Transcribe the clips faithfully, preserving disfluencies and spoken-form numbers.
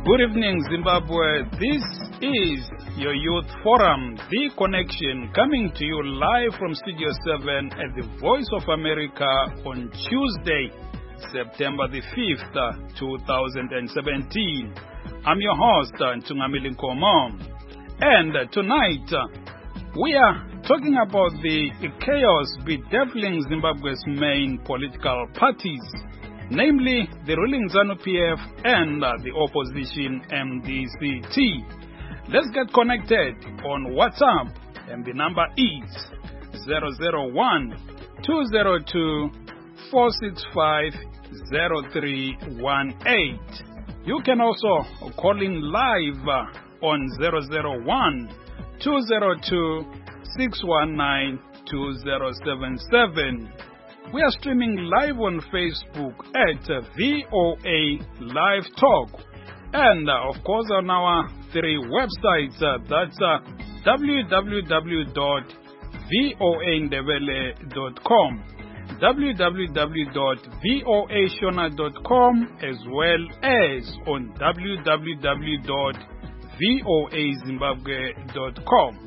Good evening, Zimbabwe. This is your Youth Forum, The Connection, coming to you live from Studio seven at the Voice of America on Tuesday, September the fifth, two thousand seventeen. I'm your host, Ntungamili Nkomo. And tonight, we are talking about the chaos bedeviling Zimbabwe's main political parties, namely the ruling ZANU P F and uh, the opposition M D C T. Let's get connected on WhatsApp, and the number is zero zero one, two zero two, four six five, zero three one eight. You can also call in live uh, on zero zero one, two zero two, six one nine, two zero seven seven. We are streaming live on Facebook at V O A Live Talk, and uh, of course on our three websites, uh, that's uh, w w w dot voa ndebele dot com, w w w dot voa shona dot com, as well as on w w w dot voa zimbabwe dot com.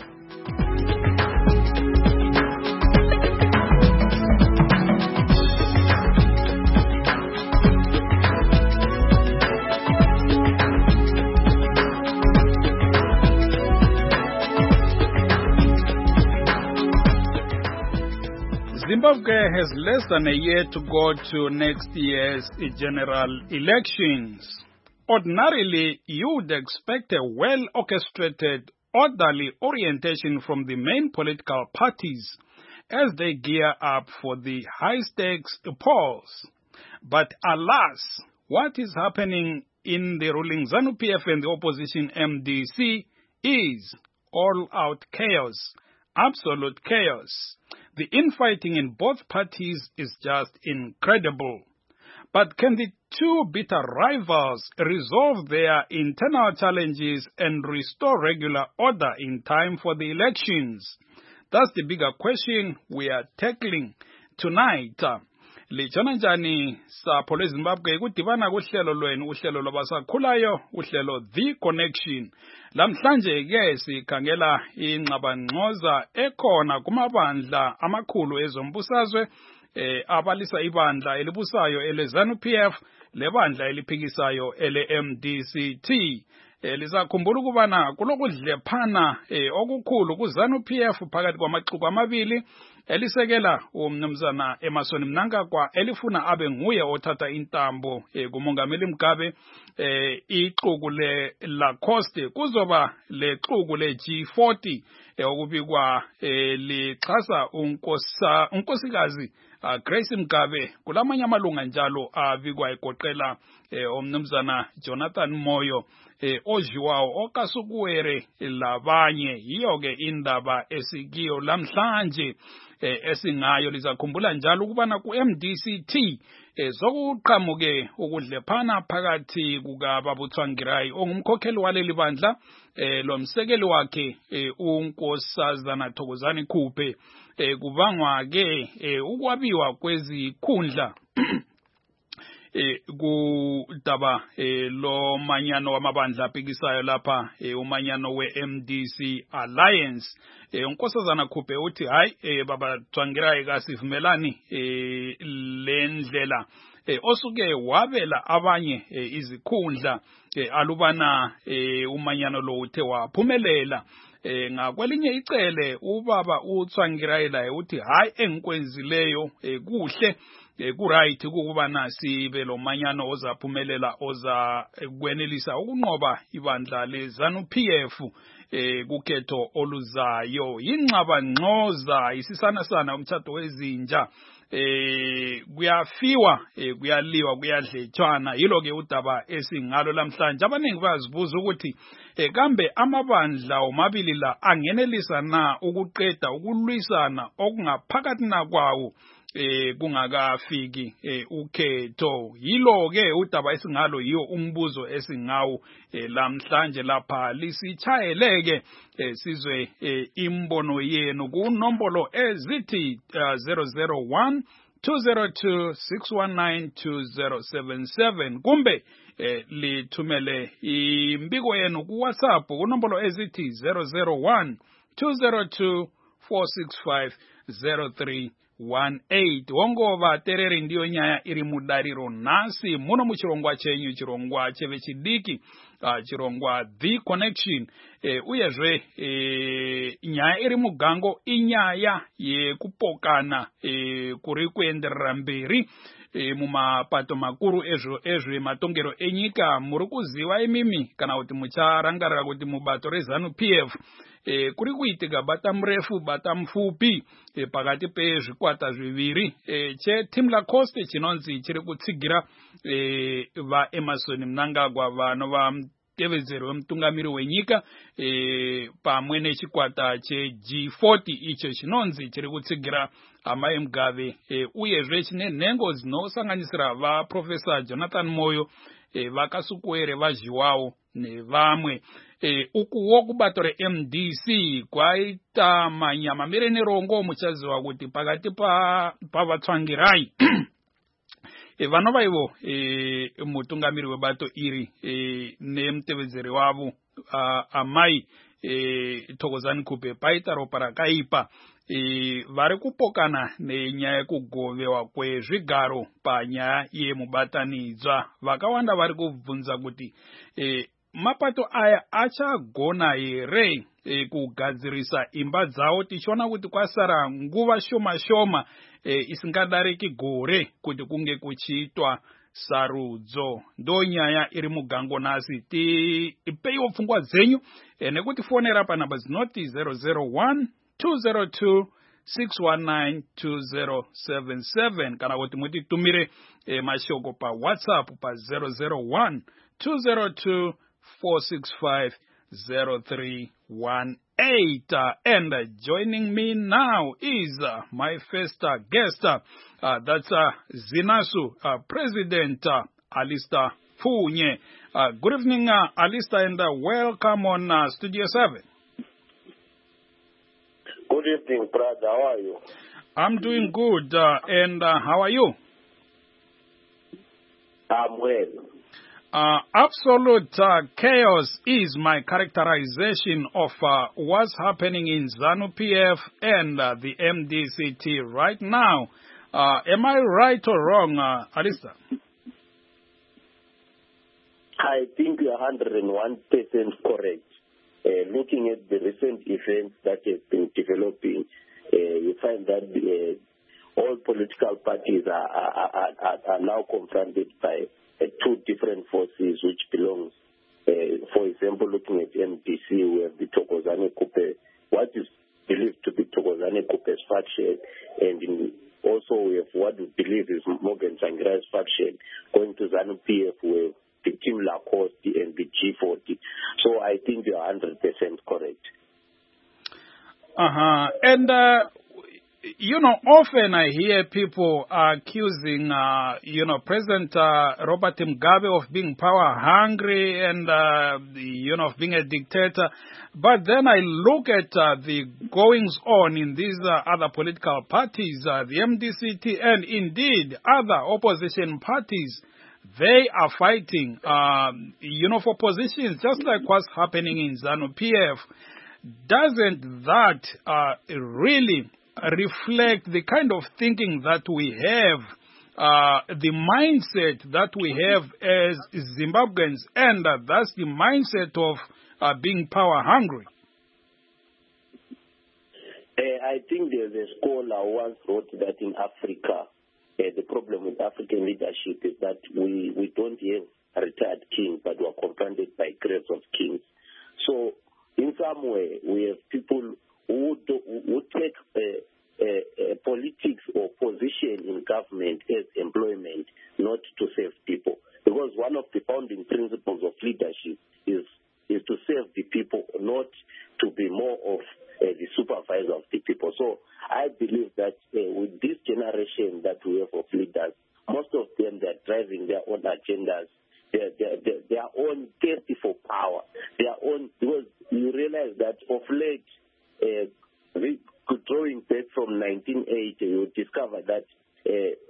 Zimbabwe has less than a year to go to next year's general elections. Ordinarily, you would expect a well-orchestrated, orderly orientation from the main political parties as they gear up for the high-stakes polls. But alas, what is happening in the ruling ZANU P F and the opposition M D C is all-out chaos, absolute chaos. The infighting in both parties is just incredible. But can the two bitter rivals resolve their internal challenges and restore regular order in time for the elections? That's the bigger question we are tackling tonight. Lijana njani sapho leZimbabwe kudibana kuhlelo lwenu uhlelo lwabasakhulayo uhlelo The Connection. Lamhlanje ke sikhangela ingxabangxoza ekhona kumabandla amakhulu ezombusazwe eh abalisa ibandla elibusayo eleZANU P F lebandla eliphikisayo ele M D C T. Lisakhumbula ukubana kulokudlephana okukhulu kuZANU P F phakathi kwamaxuku amabili elisekela umnumzana Emmerson Mnangagwa elifuna abe nguye othatha intambo kumongameli Mugabe, ixuku le Lacoste kuzoba lexuku le G forty okubikwa lixhasa unkosa unkosikazi Grace Mugabe. Kulamanye amalunga njalo abikwa egoqela umnumzana Jonathan Moyo, ojiwawo okasukuwere labanye. Yiyo ke indaba esikiyo lamhlanje esingayo. Lizakhumbula njalo ukubana ku M D C T zokuqhamuke ukudlephana phakathi kukaBabuthwangirai ongumkhokheli waleli bandla lomsekeli wakhe unkosazana Thokozani Khuphe, kubangwa ke ukwabiwa kwezikhundla kudaba lo manyano wamabandla aphikisayo lapha umanyano we-M D C Alliance. Unkosazana Khuphe uthi hayi baba Thwangirai kasivumelani lendlela osuke wabela abanye izikhundla alubana umanyano lo uthe waphumelela. Ngakwelinye icele ubaba uThwangirai laye uthi hayi engikwenzileyo kuhle, kuright ukubana sibe lo manyano ozaphumelela oza kwenelisa ukunqoba ibandla leZANU P F kukhetho oluzayo. Ingxaba ngxoza isisana sana umthatho wezinja, kuyafiwa kuyaliwa kuyadletshwana. Yilo ke udaba esingalo lamhlanje. Abaningi bazibuza ukuthi kambe amabandla omabili la angenelisa na ukuqeda ukulwisana okungaphakathi na kwawo eh kungakafiki eh ukhetho. Yilo ke udaba esingalo yiyo umbuzo esingawo lamhlanje lapha. Lisichayeleke sizwe imbono yenu ku nombolo ezithi zero zero one two zero two, six one nine, two zero seven seven kumbe eh, lithumele imbiko yenu ku WhatsApp kunombolo ezithi zero zero one, two zero two, four six five, zero three one eight. Wongova tereri ndiyo nyaya iri mudariro nasi muno muchirongwa chenyu chirongwa cheve chidiki uh, chirongwa The Connection eh, uyezve eh, nyaya iri mugango inyaya yekupokana eh, kuri kuenderera mberi E, mumapato makuru ezvo ezve matongero enyika muri kuziva imimi kana kuti mucharangarira kuti mubato rezanu P F e, kuri kuitika bata mrefu bata mfupi e, pakati pezvikwata zviviri e, cheTimla Coast chinonzi chiri kutsigira e, vaEmerson Mnangagwa vanova mutevedzeri wemutungamiri wenyika e, pamwe nechikwata cheG forty icho chinonzi chiri kutsigira Amai Mugabe e, uyezve chine nhengo dzinosanganisira vaProfesa Jonathan Moyo e, vakasukuwere vazhiwawo nevamwe e, ukuwo kubato reM D C kwaita manyama mire nerongo muchaziva kuti pakati pavatsvangirai e, vanova ivo e, mutungamiri webato iri e, nemutevedzeri wavo uh, Amai e, Thokozani Kupe paita ropa rakaipa e, vari kupokana nenyaya yekugovewa kwezvigaro panyaya yemubatanidzwa. Vakawanda vari kubvunza kuti e, mapato aya achagona here e, kugadzirisa imba dzawo tichiona kuti kwasara nguva shoma shoma e, isingadariki gore kuti kunge kuchiitwa sarudzo. Ndo nyaya iri mugango nasi tipeiwo pfungwa dzenyu e, nekuti fonera panhamba dzinoti zero zero one, two zero two, six one nine, two zero seven seven kana kuti mutitumire e, mashoko pa WhatsApp pa zero zero one, two zero two, four six five, zero three one eight. Uh, and uh, joining me now is uh, my first uh, guest. Uh, uh, that's uh, Zinasu uh, President uh, Alistair Funye. Uh, good evening, uh, Alistair, and uh, welcome on uh, Studio seven. Good evening, brother. How are you? I'm doing good. Uh, and uh, how are you? I'm well. Uh, absolute uh, chaos is my characterization of uh, what's happening in ZANU P F and uh, the M D C T right now. Uh, am I right or wrong, uh, Alistair? I think you're one hundred one percent correct. Uh, looking at the recent events that have been developing, uh, you find that uh, all political parties are, are, are, are now confronted by uh, two different forces which belong. Uh, for example, looking at M D C, we have the Thokozani Kupe, what is believed to be Thokozani Kupe's faction, and in, also we have what we believe is Morgan Tsvangirai's faction going to ZANU P F with the Timla Coast and the G forty. So I think you are one hundred percent correct. Uh-huh. And, uh, you know, often I hear people accusing, uh, you know, President uh, Robert Mugabe of being power hungry and, uh, you know, of being a dictator. But then I look at uh, the goings on in these uh, other political parties, uh, the M D C T, and indeed other opposition parties. They are fighting, um, you know, for positions, just like what's happening in ZANU P F. Doesn't that uh, really reflect the kind of thinking that we have, uh, the mindset that we have as Zimbabweans, and uh, that's the mindset of uh, being power hungry? Uh, I think there's a scholar who once wrote that in Africa, Uh, the problem with African leadership is that we, we don't have a retired king, but we are confronted by graves of kings. So in some way, we have people who, do, who take uh, uh, uh, politics or position in government as employment, not to serve people. Because one of the founding principles of leadership is, is to serve the people, not to be more of uh, the supervisor of the people. So I believe that uh, with this generation that we have of leaders, most of them, they're driving their own agendas, their, their, their, their own thirst for power, their own, because you realize that of late, uh, drawing back from nineteen eighty, you discover that uh,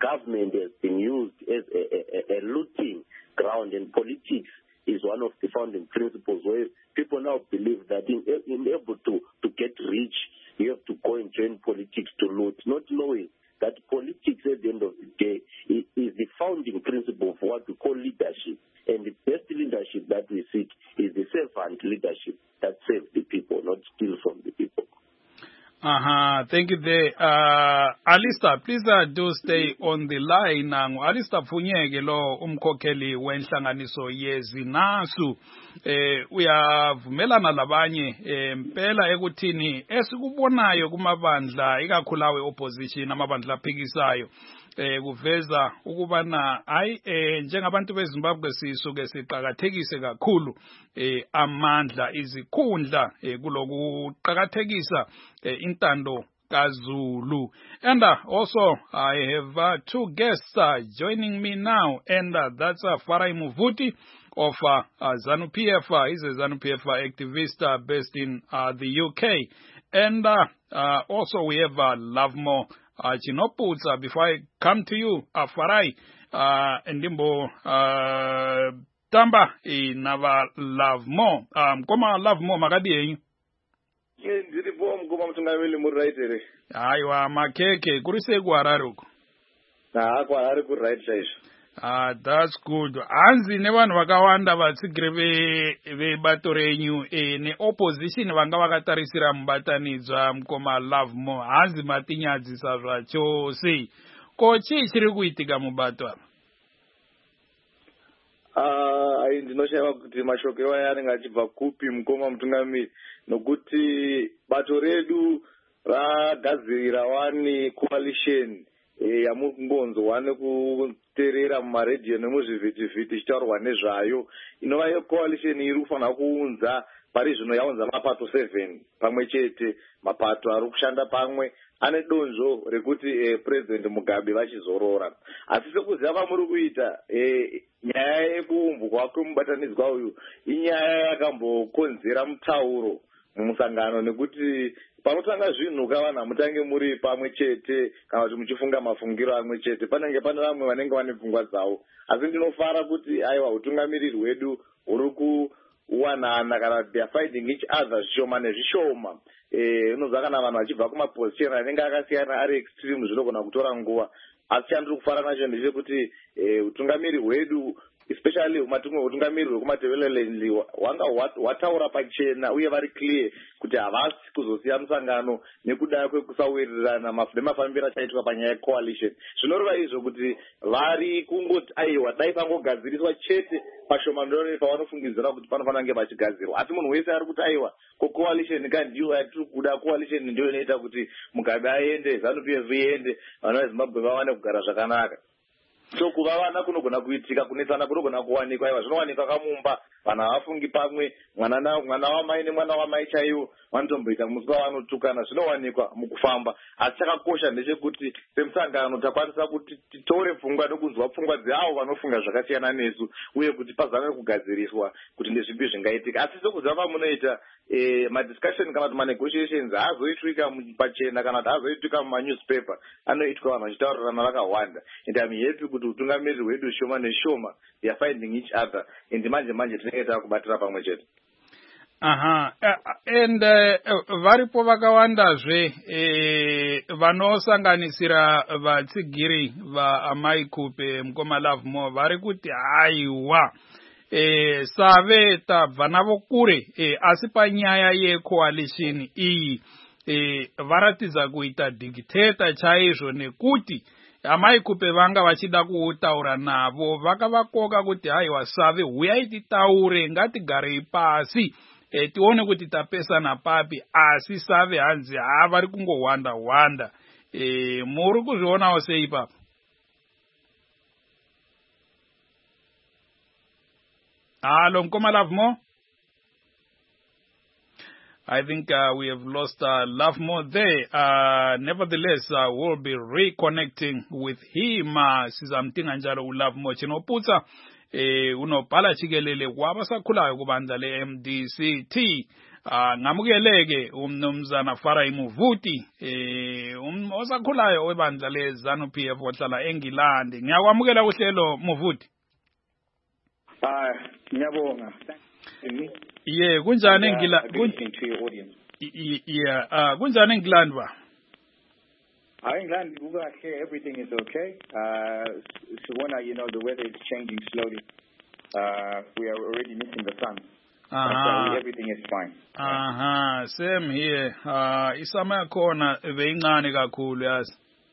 government has been used as a, a, a looting ground, and politics is one of the founding principles where people now believe that in, in able to, to get rich, you have to go and join politics to loot, not knowing that politics at the end of the day is, is the founding principle of what we call leadership. And the best leadership that we seek is the servant leadership that serves the people, not steal from the people. Uh-huh. Thank you there. Uh, Alistair, please uh, do stay on the line. Uh, Alistair Funyege lo umkhokheli wenhlanganiso yezinasu. Eh, uyavumelana labanye eh, mpela ekuthini esikubonayo kumabandla ikakhulawe opposition amabandla aphikisayo eh kuveza ukubana hayi eh njengabantu beZimbabwe sisuke siqhakathekise kakhulu eh amandla izikhundla eh kulokuqhakathekisa eh intando kaZulu. And uh, also I have uh, two guests uh, joining me now, and uh, that's uh, Farai Muvuti of uh, uh, ZANU-P F. Uh, he's a ZANU-P F activist uh, based in uh, the U K. And uh, uh, also we have uh, Lovemore uh, Chinoputsa. Before I come to you, uh, Farai, uh, Ndimbo uh, Tamba inava Lovemore. Um, Koma Lovemore magadi ndiri po mukoma mutungamiri muri ere aiwa makeke kuri sei kuHarare uko ha kuHarare kuri right chaizvo. Ah, that's good. Hanzi nevanhu vakawanda vatsigiri vebato renyu e neopposition vanga vakatarisira mubatanidzwa mukoma Lovemore. Hanzi matinyadzisa zvacho sei ko chii chiri kuitika mubato apa? Ah, ai ndinoshaiwa kuti mashoko iwaya anenge achibva kupi mukoma mutungamiri, nokuti bato redu ragadzirira wani coalition yamuri kungonzwa nekuteerera mumaredhiyo nemuzvivhitivhiti ichitaurwa nezvayo, inova iyo coalition iri kufanira kuunza pari zvino yaunza mapato seven pamwe chete, mapato ari kushanda pamwe ane donzvo rekuti eh, President Mugabe vachizorora. Asi sekuziva vamuri kuita eh, nyaya yekuumbwa kwemubatanidzwa uyu inyaya yakambokonzera mutauro mumusangano, nekuti panotanga zvinhu kavanhu hamutange muri pamwe chete kana kuti muchifunga mafungiro amwe chete, panenge pane vamwe vanenge vane pfungwa dzavo. Asi ndinofara kuti aiwa utungamiriri hwedu huri kuwanana kana they are fighting each other zvishoma nezvishoma. Eh, unozwa kana vanhu vachibva kumaposition anenge akasiyana ari extreme zvinogona kutora nguva. Asi chandiri kufara nacho ndechekuti eh, utungamiriri hwedu especially umatumwe utungamiriri hwekumatevelelenli wanga wataura pachena uye vari clear kuti havasi kuzosiya musangano nekuda kwekusawirirana nemafambiro achaitwa panyaya yecoalition. Zvinoreva izvo kuti vari kungoti aiwa dai pangogadziriswa chete pashoma ndore pavanofungidzira kuti panofanira kunge pachigadzirwa. Asi munhu wese ari kuti aiwa ko coalition kandiyo yatiri kuda, coalition ndiyo inoita kuti Mugabe aende, ZANU-P F iende, vanhu veZimbabwe vawane kugara zvakanaka. So kuva vana kunogona kuitika, kunetsana kunogona kuwanikwa, aiwa zvinowanikwa kamumba, vanhu havafungi pamwe, mwana mwana wamai nemwana wamai chaiwo vanotomboita musi wavanotukana, zvinowanikwa mukufamba. Asi chakakosha ndechekuti semusangano takwanisa kuti titore pfungwa nokunzwa pfungwa dzeavo vanofunga zvakasiyana nesu, uye kuti pazame kugadziriswa kuti ndezvipi zvingaitika. Asi sekuziva pamunoita eh, madiscussion kana kuti manegotiations haazoitwika pachena kana kuti haazoitwika mumanewspaper, anoitwa vanhu vachitaurirana vakawanda. And I'm happy kuti utungamiriri hwedu shoma neshoma they are finding each other, and manje manje tinenge takubatira pamwe chete. Aha, uh, and uh, varipo vakawandazve eh, vanosanganisira vatsigiri vaAmaikupe mukoma Lovemore vari kuti haiwa eh, save tabva navo kure eh, asi panyaya yecoalition iyi eh, varatidza kuita dictator chaizvo, nekuti Amaikupe vanga vachida kutaura navo vakavakoka kuti haiwa save huyai titaure, ngatigarei pasi e, tione kuti tapesana papi. Asi save hanzi ha vari kungohwanda hwanda. E, muri kuzvionawo sei papa? Halo mukoma Lovemore? I think uh, we have lost uh, Lovemore there. Uh, nevertheless, uh, we'll be reconnecting with him. Uh, Sizamtinga njalo uLovemore Chinoputsa eh, unobhala jikelele kwabasakhulayo kubandla le M D C T. Ah ngamukeleke umnumzana Farai Muvuti eh um osakhulayo webandla leZANU P F ohlala eNgilandi. Ngiyakwamukela kuhlelo Muvuti. Ah ngiyabonga. Yeah, kunjani eNgilandi? Yeah, ah kunjani eNgilandi ba? Ah eNgilandi kukahle, everything is okay. Uh Sibona, you know, the weather is changing slowly. Uh we are already missing the sun. Uh-huh. So everything is fine. Aha, uh-huh. Same here. Uh, isama yakhona beyincane kakhulu yazi.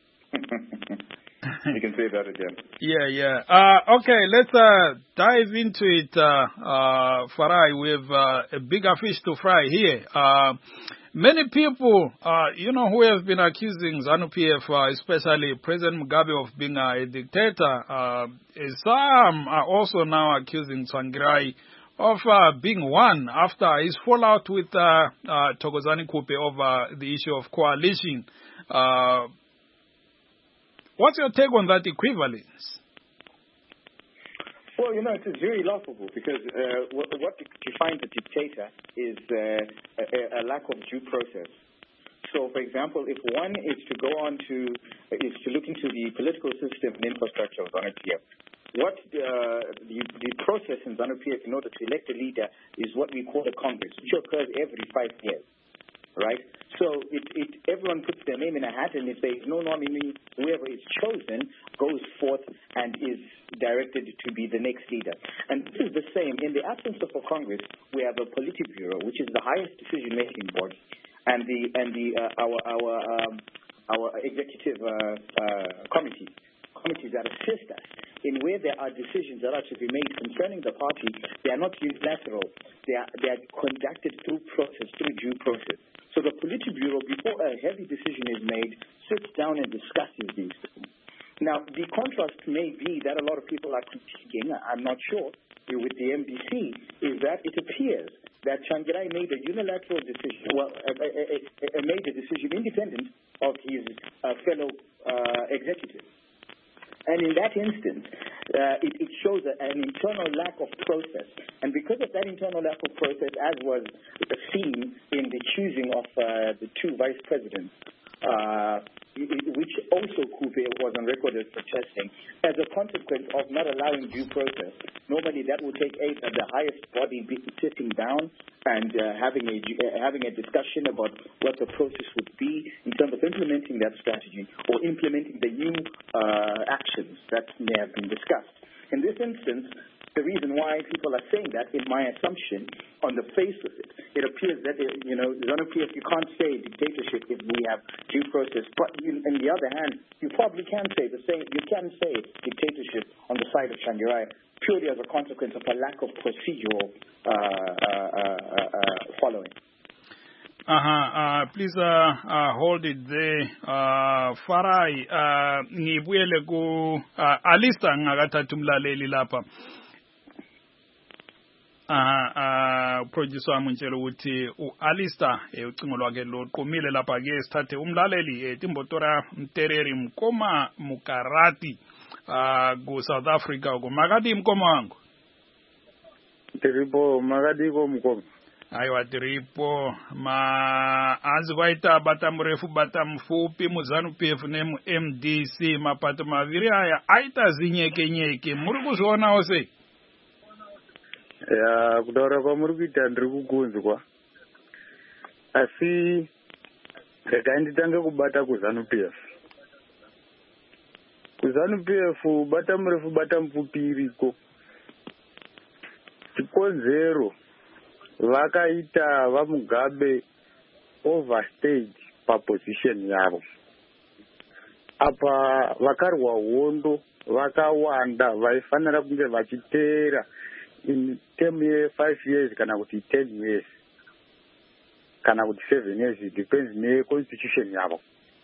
You can say that again. Yeah, yeah. Uh, okay, let's uh, dive into it, uh, uh, Farai. We have uh, a bigger fish to fry here. Uh, many people, uh, you know, who have been accusing ZANU P F, uh, especially President Mugabe, of being uh, a dictator. Uh, some are also now accusing Tsvangirai of uh, being one after his fallout with uh, uh, Thokozani Kupe over the issue of coalition. Uh, what's your take on that equivalence? Well, you know, it is very laughable because uh, what, what defines a dictator is uh, a, a lack of due process. So, for example, if one is to go on to, is to look into the political system and infrastructure of ZANU P F, what uh, the, the process in ZANU P F in order to elect a leader is what we call a Congress, which occurs every five years, right? So it, it, everyone puts their name in a hat, and if there is no nominee, whoever is chosen goes forth and is directed to be the next leader. And this is the same. In the absence of a Congress, we have a Politburo, which is the highest decision-making body, and the and the uh, our our um, our executive uh, uh, committees, committees that assist us in where there are decisions that are to be made concerning the party. They are not unilateral. They are they are conducted through process, through due process. So the Politburo, before a heavy decision is made, sits down and discusses these things. Now, the contrast may be that a lot of people are critiquing, I'm not sure, with the M D C, is that it appears that Tsvangirai made a unilateral decision, well, a, a, a, a major decision independent of his uh, fellow uh, executives. And in that instance, uh, it, it shows a, an internal lack of process. And because of that internal lack of process, as was seen in the choosing of uh, the two vice presidents, uh, which also Kupe was on record as protesting, as a consequence of not allowing due process. Normally that would take aid at the highest body sitting down and uh, having a uh, having a discussion about what the process would be in terms of implementing that strategy or implementing the new uh, actions that may have been discussed. In this instance, the reason why people are saying that, in my assumption, on the face of it, it appears that, you know, ZANU P F, you can't say dictatorship if we have due process. But you, on the other hand, you probably can say the same. You can say dictatorship on the side of Tsvangirai purely as a consequence of a lack of procedural uh, uh, uh, uh, following. Uh-huh. Uh, please uh, uh, hold it there. Uh, Farai, uh, ngibuyele ku uh, Alista ngakathatha umlaleli lapha. Aha, uh, producer wami ngitshela ukuthi uAlistair eh ucingo lwakhe loqhumile lapha ke sithathe umlaleli eh Timbotora Mtereri Mkoma Mukarati uh ku South Africa ku Makati Mkoma wangu. Tripo Makati ko Mkoma. Aiwa Tripo ma azi kwaita batamrefu batamfupi mu ZANU P F ne mu M D C mapato maviri aya aita zinyeke nyeke muri kuzviona ose. Ya kudora kwa muri kuita ndiri kukunzwa asi rega nditange kubata ku ZANU P F. Ku ZANU P F bata murefu bata mfupi iriko chikonzero vakaita vaMugabe overstayed paposition yavo apa vakarwa hondo vakawanda vaifanira kunge vachiteera in term ye five years kana kuti ten years kana kuti seven years, it depends ne constitution yavo.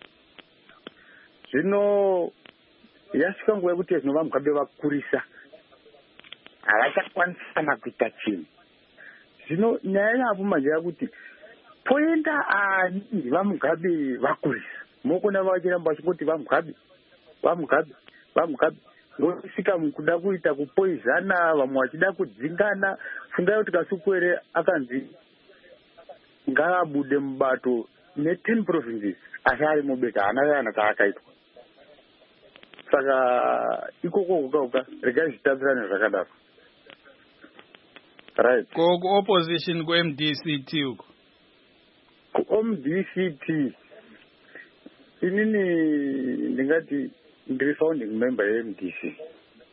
Zvino yasvika nguva yekuti zvino vaMugabe vakurisa havachakwanisana kuita chinhu. Zvino nyaya yavo manje yakuti poenda ani vaMugabe vakurisa mokona vachiramba vachingoti vaMugabe vaMugabe vaMugabe ngosvika mukuda kuita kupoizana vamwe vachida kudzingana. Fungai kuti Kasukwere akanzi ngaabude mubato ne-ten provinces asi ari mubeta haana kana kaakaitwa. Saka ikoko uka uka regai zvitambirane zvakadaro. Right. Ko opposition ku M D C T uko. Ku M D C T inini ndingati ndiri founding member ye M D C.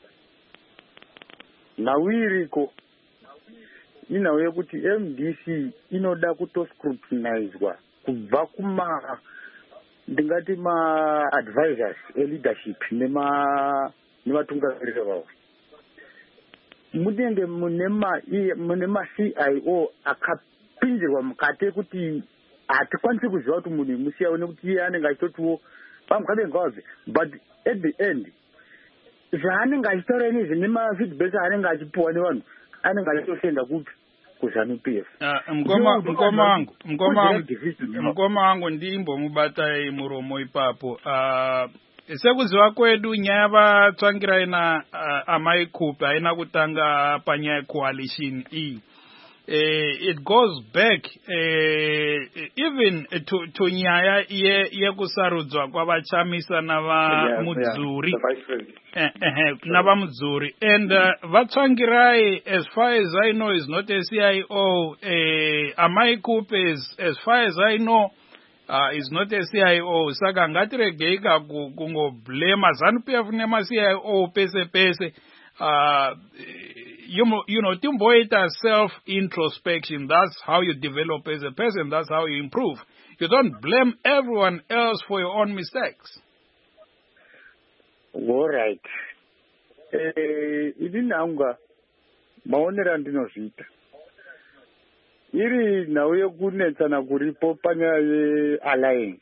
Nawiriko inauye kuti M D C inoda kutoscrutinizwa kubva kuma ndingati ma advisors e-leadership nema nematungamiriri vavo. Munenge munema munema C I O akapinzirwa mukati kuti hatikwanisi kuziva kuti munhu musiyawo nekuti iye anenge achitotiwo pamukade ngavabve, but at the end zvaanenge achitaura inezvi nemafeedback aanenge achipiwa nevanhu anenge achitosenda kupi kuZANU P F. Mkoma mkoma wangu mkoma wangu mkoma wangu ndimbomubatai muromo ipapo. Uh, sekuziva kwedu nyaya vatsvangira ina uh, amaikupi aina kutanga panyaya coalition iyi. Uh, it goes back uh, even to, to nyaya ye, ye kusarudzwa kwavachamisa navamudzuri uh, uh, navamudzuri and uh, vatsvangirai as far as I know is not a C I O. uh, amaikupi is as far as I know uh, is not a C I O. Saka ngatiregeika kungoblema ZANU P F nema C I O pese pese. Uh, you, you know, timboita self-introspection. That's how you develop as a person. That's how you improve. You don't blame everyone else for your own mistakes. All right. Eh, idinanga maonera ndinozvita. Iri nauye kunetsana kuripo panyaya ye-alliance.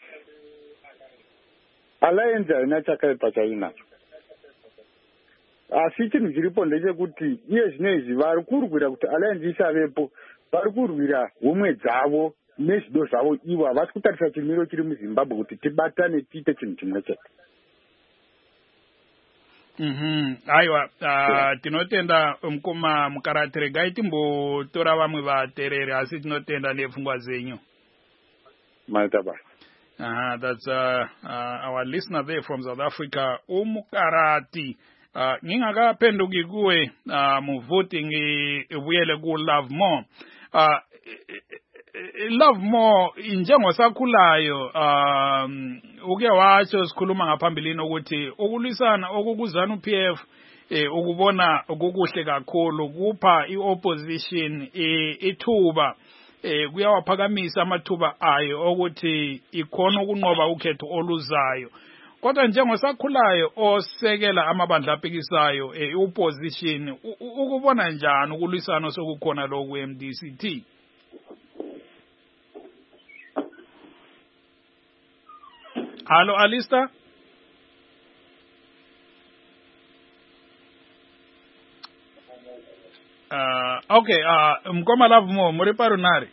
Alliance haina chakaipa chainacho. Asi chinhu chiripo ndechekuti iye zvinezvi vari kurwira kuti alliance isavepo, vari kurwira homwe dzavo nezvido zvavo ivo havasi kutarisa chimiro chiri muZimbabwe kuti tibatane tiite chinhu chimwe chete. Mhm. Aiwa, uh, tinotenda mkoma mukarati regai timbotora vamwe vaterere asi tinotenda nepfungwa zenyu. Maita basa. Uh, that's uh, uh, our listener there from South Africa, umukarati. Uh, ngingakapenduki kuwe uh, mu voting ibuyele ku Love More. Uh, Love More njengosakhulayo um uke watsho sikhuluma ngaphambilini ukuthi ukulwisana okukuZANU P F eh ukubona okukuhle kakhulu kupha iopposition ithuba eh kuyawaphakamisa amathuba ayo ukuthi ikhona ukunqoba ukhetho oluzayo. Kodwa njengosakhulayo osekela amabandla aphikisayo e-opposition ukubona njani ukulwisana sokukhona lo ku M D C T? Hello Alistair? Uh, okay, uh, Mkoma Love More, muri parunari.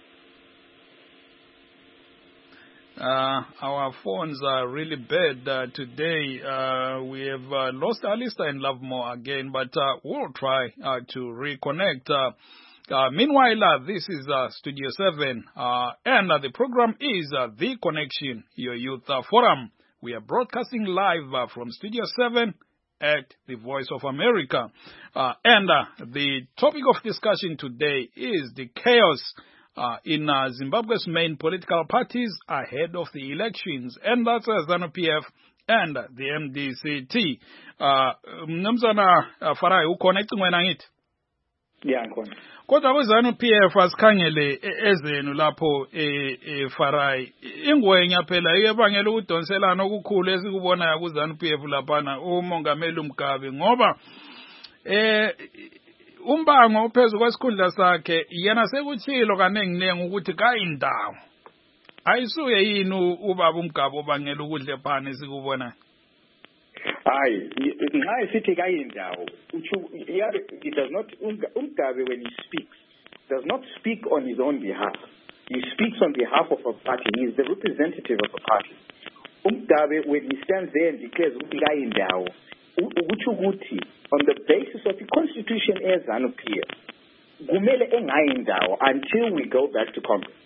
Uh, our phones are really bad uh, today. Uh, we have uh, lost Alistair and Love More again, but uh, we'll try uh, to reconnect. Uh, uh, meanwhile, uh, this is uh, Studio seven, uh, and uh, the program is uh, The Connection, your youth uh, forum. We are broadcasting live uh, from Studio seven at the Voice of America. Uh, and uh, the topic of discussion today is the chaos Uh, in uh, Zimbabwe's main political parties ahead of the elections, and that's uh, ZANU P F and uh, the M D C T. Mnumzana uh, Farai, uconnect wena ngithi? Yeah, ngkhona. Kodwa ku ZANU P F asikhangele ezenu lapho e Farai. Ingwenya phela iyebangela ukudonselana okukhulu esikubonayo ku ZANU P F laphana uMongameli uMgabe ngoba eh umbango ophezu kwesikhundla sakhe yena sekuthilo kanenginengi ukuthi kayindawo ayisuye yini ubaba uMgabe obangela ukudle phana sikubona. Hayi nxa isithi kayindawo it does not uMgabe when he speaks does not speak on his own behalf. He speaks on behalf of a party. He is the representative of a party. uMgabe when he stands there and declares ukuthi kayindawo ukuthi ukuthi on the basis of the constitution as ZANU P F kumele engayindawo until we go back to Congress.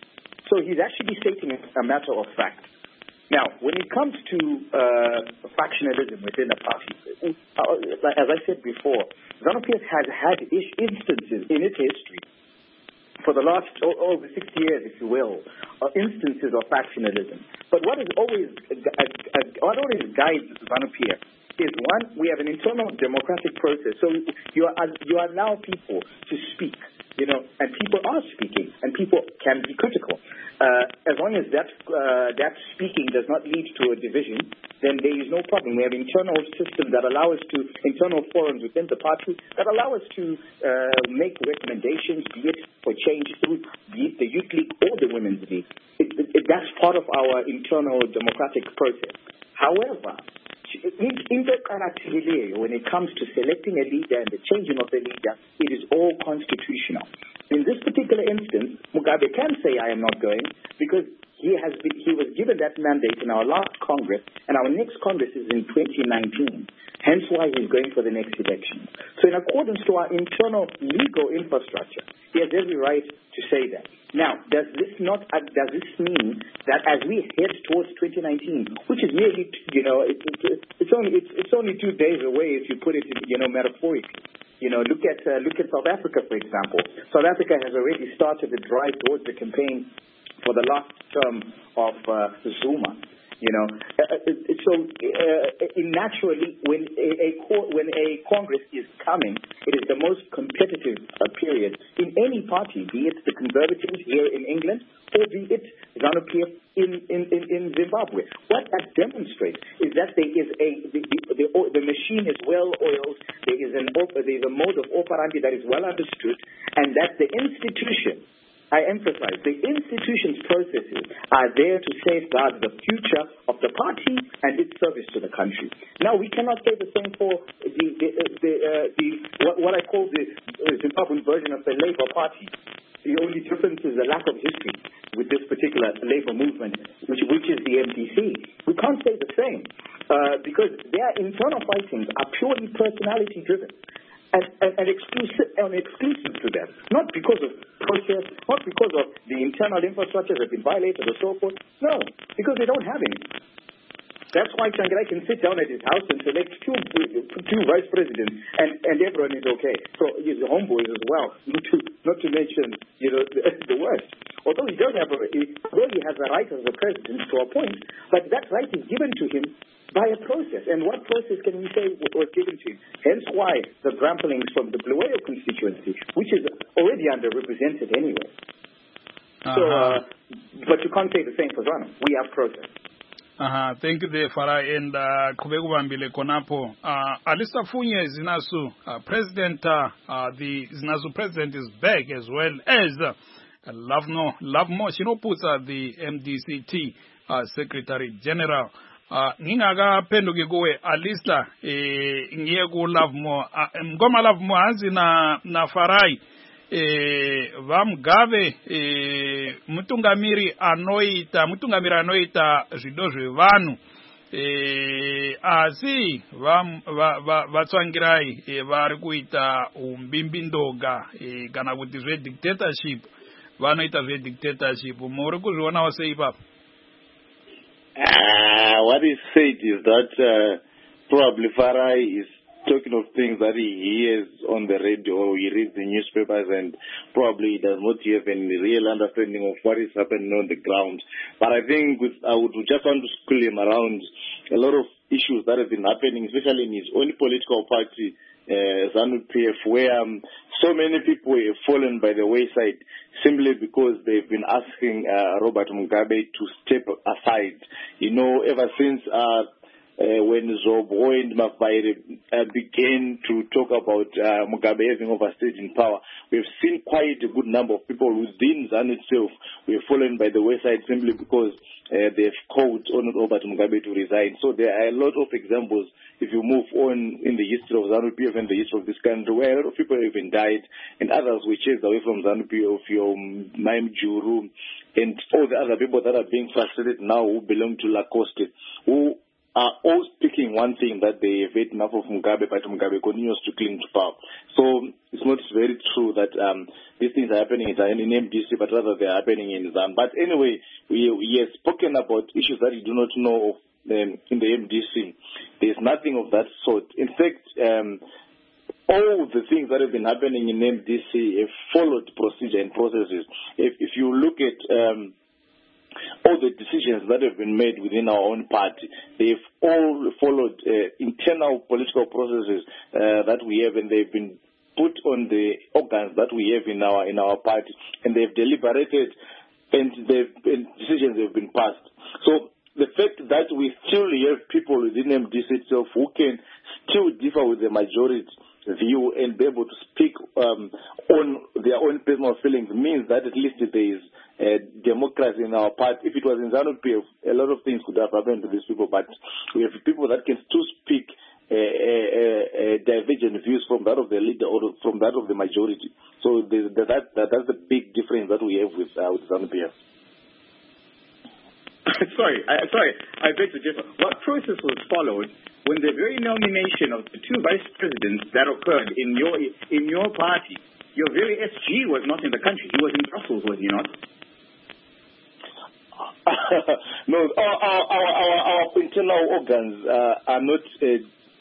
So he's actually stating a matter of fact. Now, when it comes to uh, factionalism within a party, uh, as I said before, ZANU-P F has had instances in its history for the last over sixty years, if you will, uh, instances of factionalism. But what is always uh, uh, what always guides ZANU-P F is, one, we have an internal democratic process. So you are you are now people to speak, you know, and people are speaking, and people can be critical. Uh, as long as that uh, that speaking does not lead to a division, then there is no problem. We have internal systems that allow us to, internal forums within the party that allow us to uh, make recommendations, be it for change through be it the youth league or the women's league. It, it, it, that's part of our internal democratic process. However, when it comes to selecting a leader and the changing of the leader, it is all constitutional. In this particular instance, Mugabe can say, I am not going, because he has been, he was given that mandate in our last Congress, and our next Congress is in twenty nineteen. Hence why he's going for the next election. So in accordance to our internal legal infrastructure, he has every right to say that. Now, does this not, uh, does this mean that as we head towards twenty nineteen, which is nearly, you know, it, it, it's only it's, it's only two days away if you put it, you know, metaphorically. You know, look at uh, look at South Africa, for example. South Africa has already started the drive towards the campaign for the last term of uh, Zuma. You know, uh, so uh, naturally, when a, a when a Congress is coming, it is the most competitive uh, period in any party, be it the Conservatives here in England or be it ZANU-P F in, in, in, in Zimbabwe. What that demonstrates is that there is a the, the, the machine is well oiled. There is an there is a mode of operandi that is well understood, and that the institution. I emphasize, the institution's processes are there to safeguard the future of the party and its service to the country. Now, we cannot say the same for the, the, the, uh, the what, what I call the Zimbabwean version of the Labour Party. The only difference is the lack of history with this particular Labour movement, which, which is the M D C. We can't say the same uh, because their internal fightings are purely personality-driven. And, and, and, exclusive, and exclusive to them, not because of process, not because of the internal infrastructures that have been violated or so forth. No, because they don't have any. That's why Tsvangirai can sit down at his house and select two two vice presidents, and, and everyone is okay. So he's the homeboys as well, not to not to mention you know the, the worst. Although he does have a, he, although he has a right as a president to appoint, but that right is given to him by a process. And what process can we say was given to him? Hence why the Gramplings from the Bulawayo constituency, which is already underrepresented anyway. Uh-huh. So, uh, but you can't say the same for ZANU. We have process. Uh-huh. Thank you there, Farah. And Kubegu Bambile Konapo. Alisa Funye Zinasu, uh, President, uh, uh, the Zinasu president is back as well as uh, Lavno, Lavmo Shinopusa, the M D C T uh, Secretary General. Uh, ngingaga penduke kuwe Alisa eh ngiye ku Lavmo ngoma Lavmo hanzi na na Farai eh vamugave eh mutungamiri anoita mutungamiri anoita zvido zvevanhu eh asi vam vatsvangirai eh, vari kuita umbimbindoga eh, kana kuti zve dictatorship vanoita zve dictatorship muri kuzvionawo sei papa? Uh, what is said is that uh, probably Farai is talking of things that he hears on the radio or he reads the newspapers, and probably does not have any real understanding of what is happening on the ground. But I think with, I would just want to school him around a lot of issues that have been happening, especially in his own political party, uh, ZANU-P F, where um, so many people have fallen by the wayside simply because they've been asking uh, Robert Mugabe to step aside. You know, ever since uh, uh, when Zobo and Mavaire uh, began to talk about uh, Mugabe having overstayed in power, we've seen quite a good number of people within ZANU itself who have fallen by the wayside simply because uh, they've called on Robert Mugabe to resign. So there are a lot of examples, if you move on in the history of ZANU-P F and the history of this country, where a lot of people have even died and others were chased away from ZANU-P F, your Maim Juru, and all the other people that are being frustrated now who belong to Lacoste, who are all speaking one thing, that they have had enough of Mugabe, but Mugabe continues to cling to power. So it's not very true that um, these things are happening in M D C, but rather they are happening in ZANU. But anyway, we, we have spoken about issues that you do not know of um, in the M D C. There's nothing of that sort. In fact, um, all the things that have been happening in M D C have followed procedure and processes. If, if you look at um, all the decisions that have been made within our own party, they've all followed uh, internal political processes uh, that we have, and they've been put on the organs that we have in our in our party, and they've deliberated, and, they've, and decisions have been passed. So the fact that we still have people within M D C itself who can still differ with the majority view and be able to speak um, on their own personal feelings means that at least there is uh, democracy in our party. If it was in ZANU-P F, a lot of things could have happened to these people, but we have people that can still speak uh, uh, uh, divergent views from that of the leader or from that of the majority. So the, the, that, that that's the big difference that we have with, uh, with ZANU-P F. sorry, I, sorry, I beg to differ. What process was followed when the very nomination of the two vice presidents that occurred in your in your party? Your very S G was not in the country; he was in Brussels, was he not? No, our our our, our, our internal organs uh, are not uh,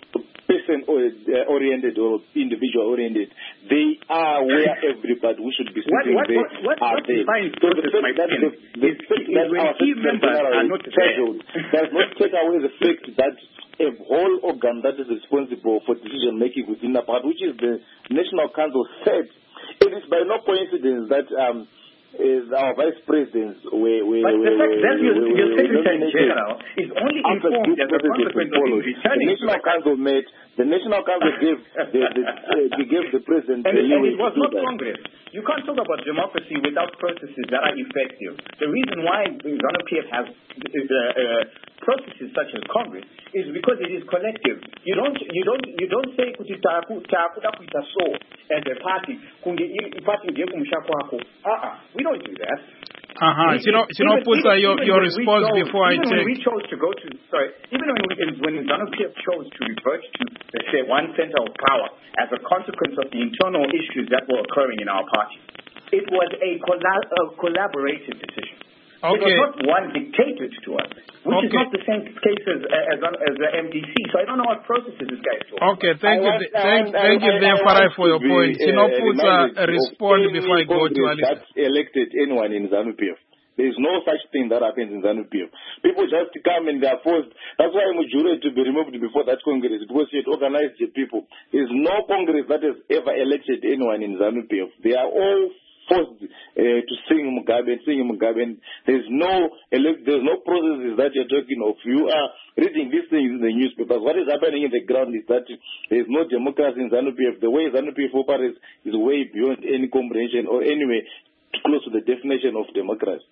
person oriented or individual oriented. They are where everybody we should be sitting what, what, there. What, what, are what there. defines So the fact that the, the is, fact is that when our key members are not scheduled does not take away the fact that a whole organ that is responsible for decision making within the party, which is the National Council, said it is by no coincidence that um, is our vice presidents were, were, but the were, fact that your, were, your were secretary general is only informed as a consequence of his returning. The National Council made the National Council gave the, the, uh, gave the president and, the and it was not that. Congress. You can't talk about democracy without processes that are effective. The reason why ZANU-P F has uh, uh, processes such as Congress is because it is collective. You don't you don't you don't say kuti takuda kuita so as a party kunge party ngekumushakwako. Uh-uh. We don't do that. Uh-huh. You know, you know, Pusa, your, your response chose, before I even take... When we chose to go to, sorry, even when, we, when ZANU-P F chose to revert to, let's say, one center of power as a consequence of the internal issues that were occurring in our party, it was a, collab- a collaborative decision. Okay. It was not one dictated to us, which okay. is not the same case as, as, as the M D C. So I don't know what processes this guy is talking about. Okay, thank I you, want, thank, want, thank I, you, then, Farai, for your point. You know, put a respond before I go to Alice. That elected anyone in ZANU-P F. There is no such thing that happens in ZANU-P F. People just come and they are forced. That's why Mujure to be removed before that Congress, because he had organized the people. There is no Congress that has ever elected anyone in ZANU-P F. They are all forced uh, to sing Mugabe and sing Mugabe. And there's no there's no processes that you're talking of. You are reading these things in the newspapers. What is happening in the ground is that there's no democracy in ZANU-P F. The way ZANU-P F operates is way beyond any comprehension or anyway close to the definition of democracy.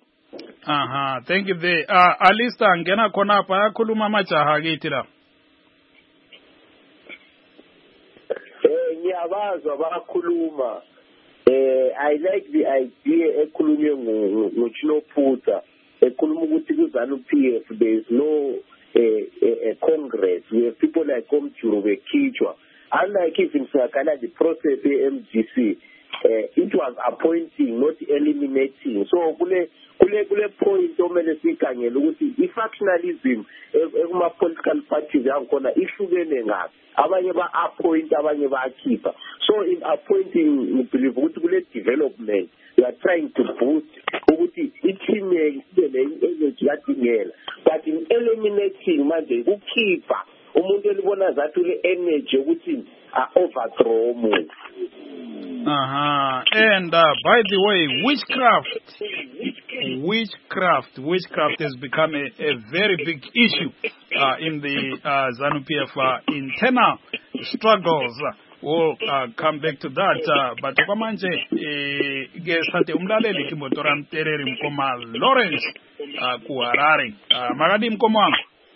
Aha, thank you. The uh, Alista ngena khona pa yakhuluma majaha kithi la. Eh ngiyabazwa bakhuluma. Eh I like the idea ekhulunywe ngoChinoputsa ekhuluma ukuthi ku ZANU-P F there is no a congress. We have people like Komjuru bekhitshwa. Unlike even Sakala the process e-M D C uh, it was appointing not eliminating. So kule kule kule point omele sikhangele ukuthi i-factionalism ekuma political parties yankhona ihlukene ngapi. Abanye ba appoint abanye ba akhipha. So in appointing we believe ukuthi kule development we are trying to boost ukuthi i-team ibe ne-energy yadingela, but in eliminating manje kukhipha umuntu elibona zathi ule energy ukuthi a overthrow umuntu. Uh-huh. And uh, by the way, witchcraft, witchcraft, witchcraft has become a, a very big issue uh, in the uh, ZANU-P F uh, internal struggles. We'll uh, come back to that. Uh, but kwamanje gesate umlaleli kimotora mtereri mkoma Lawrence uh, ku Harare. Uh, magadi mkomo wangu.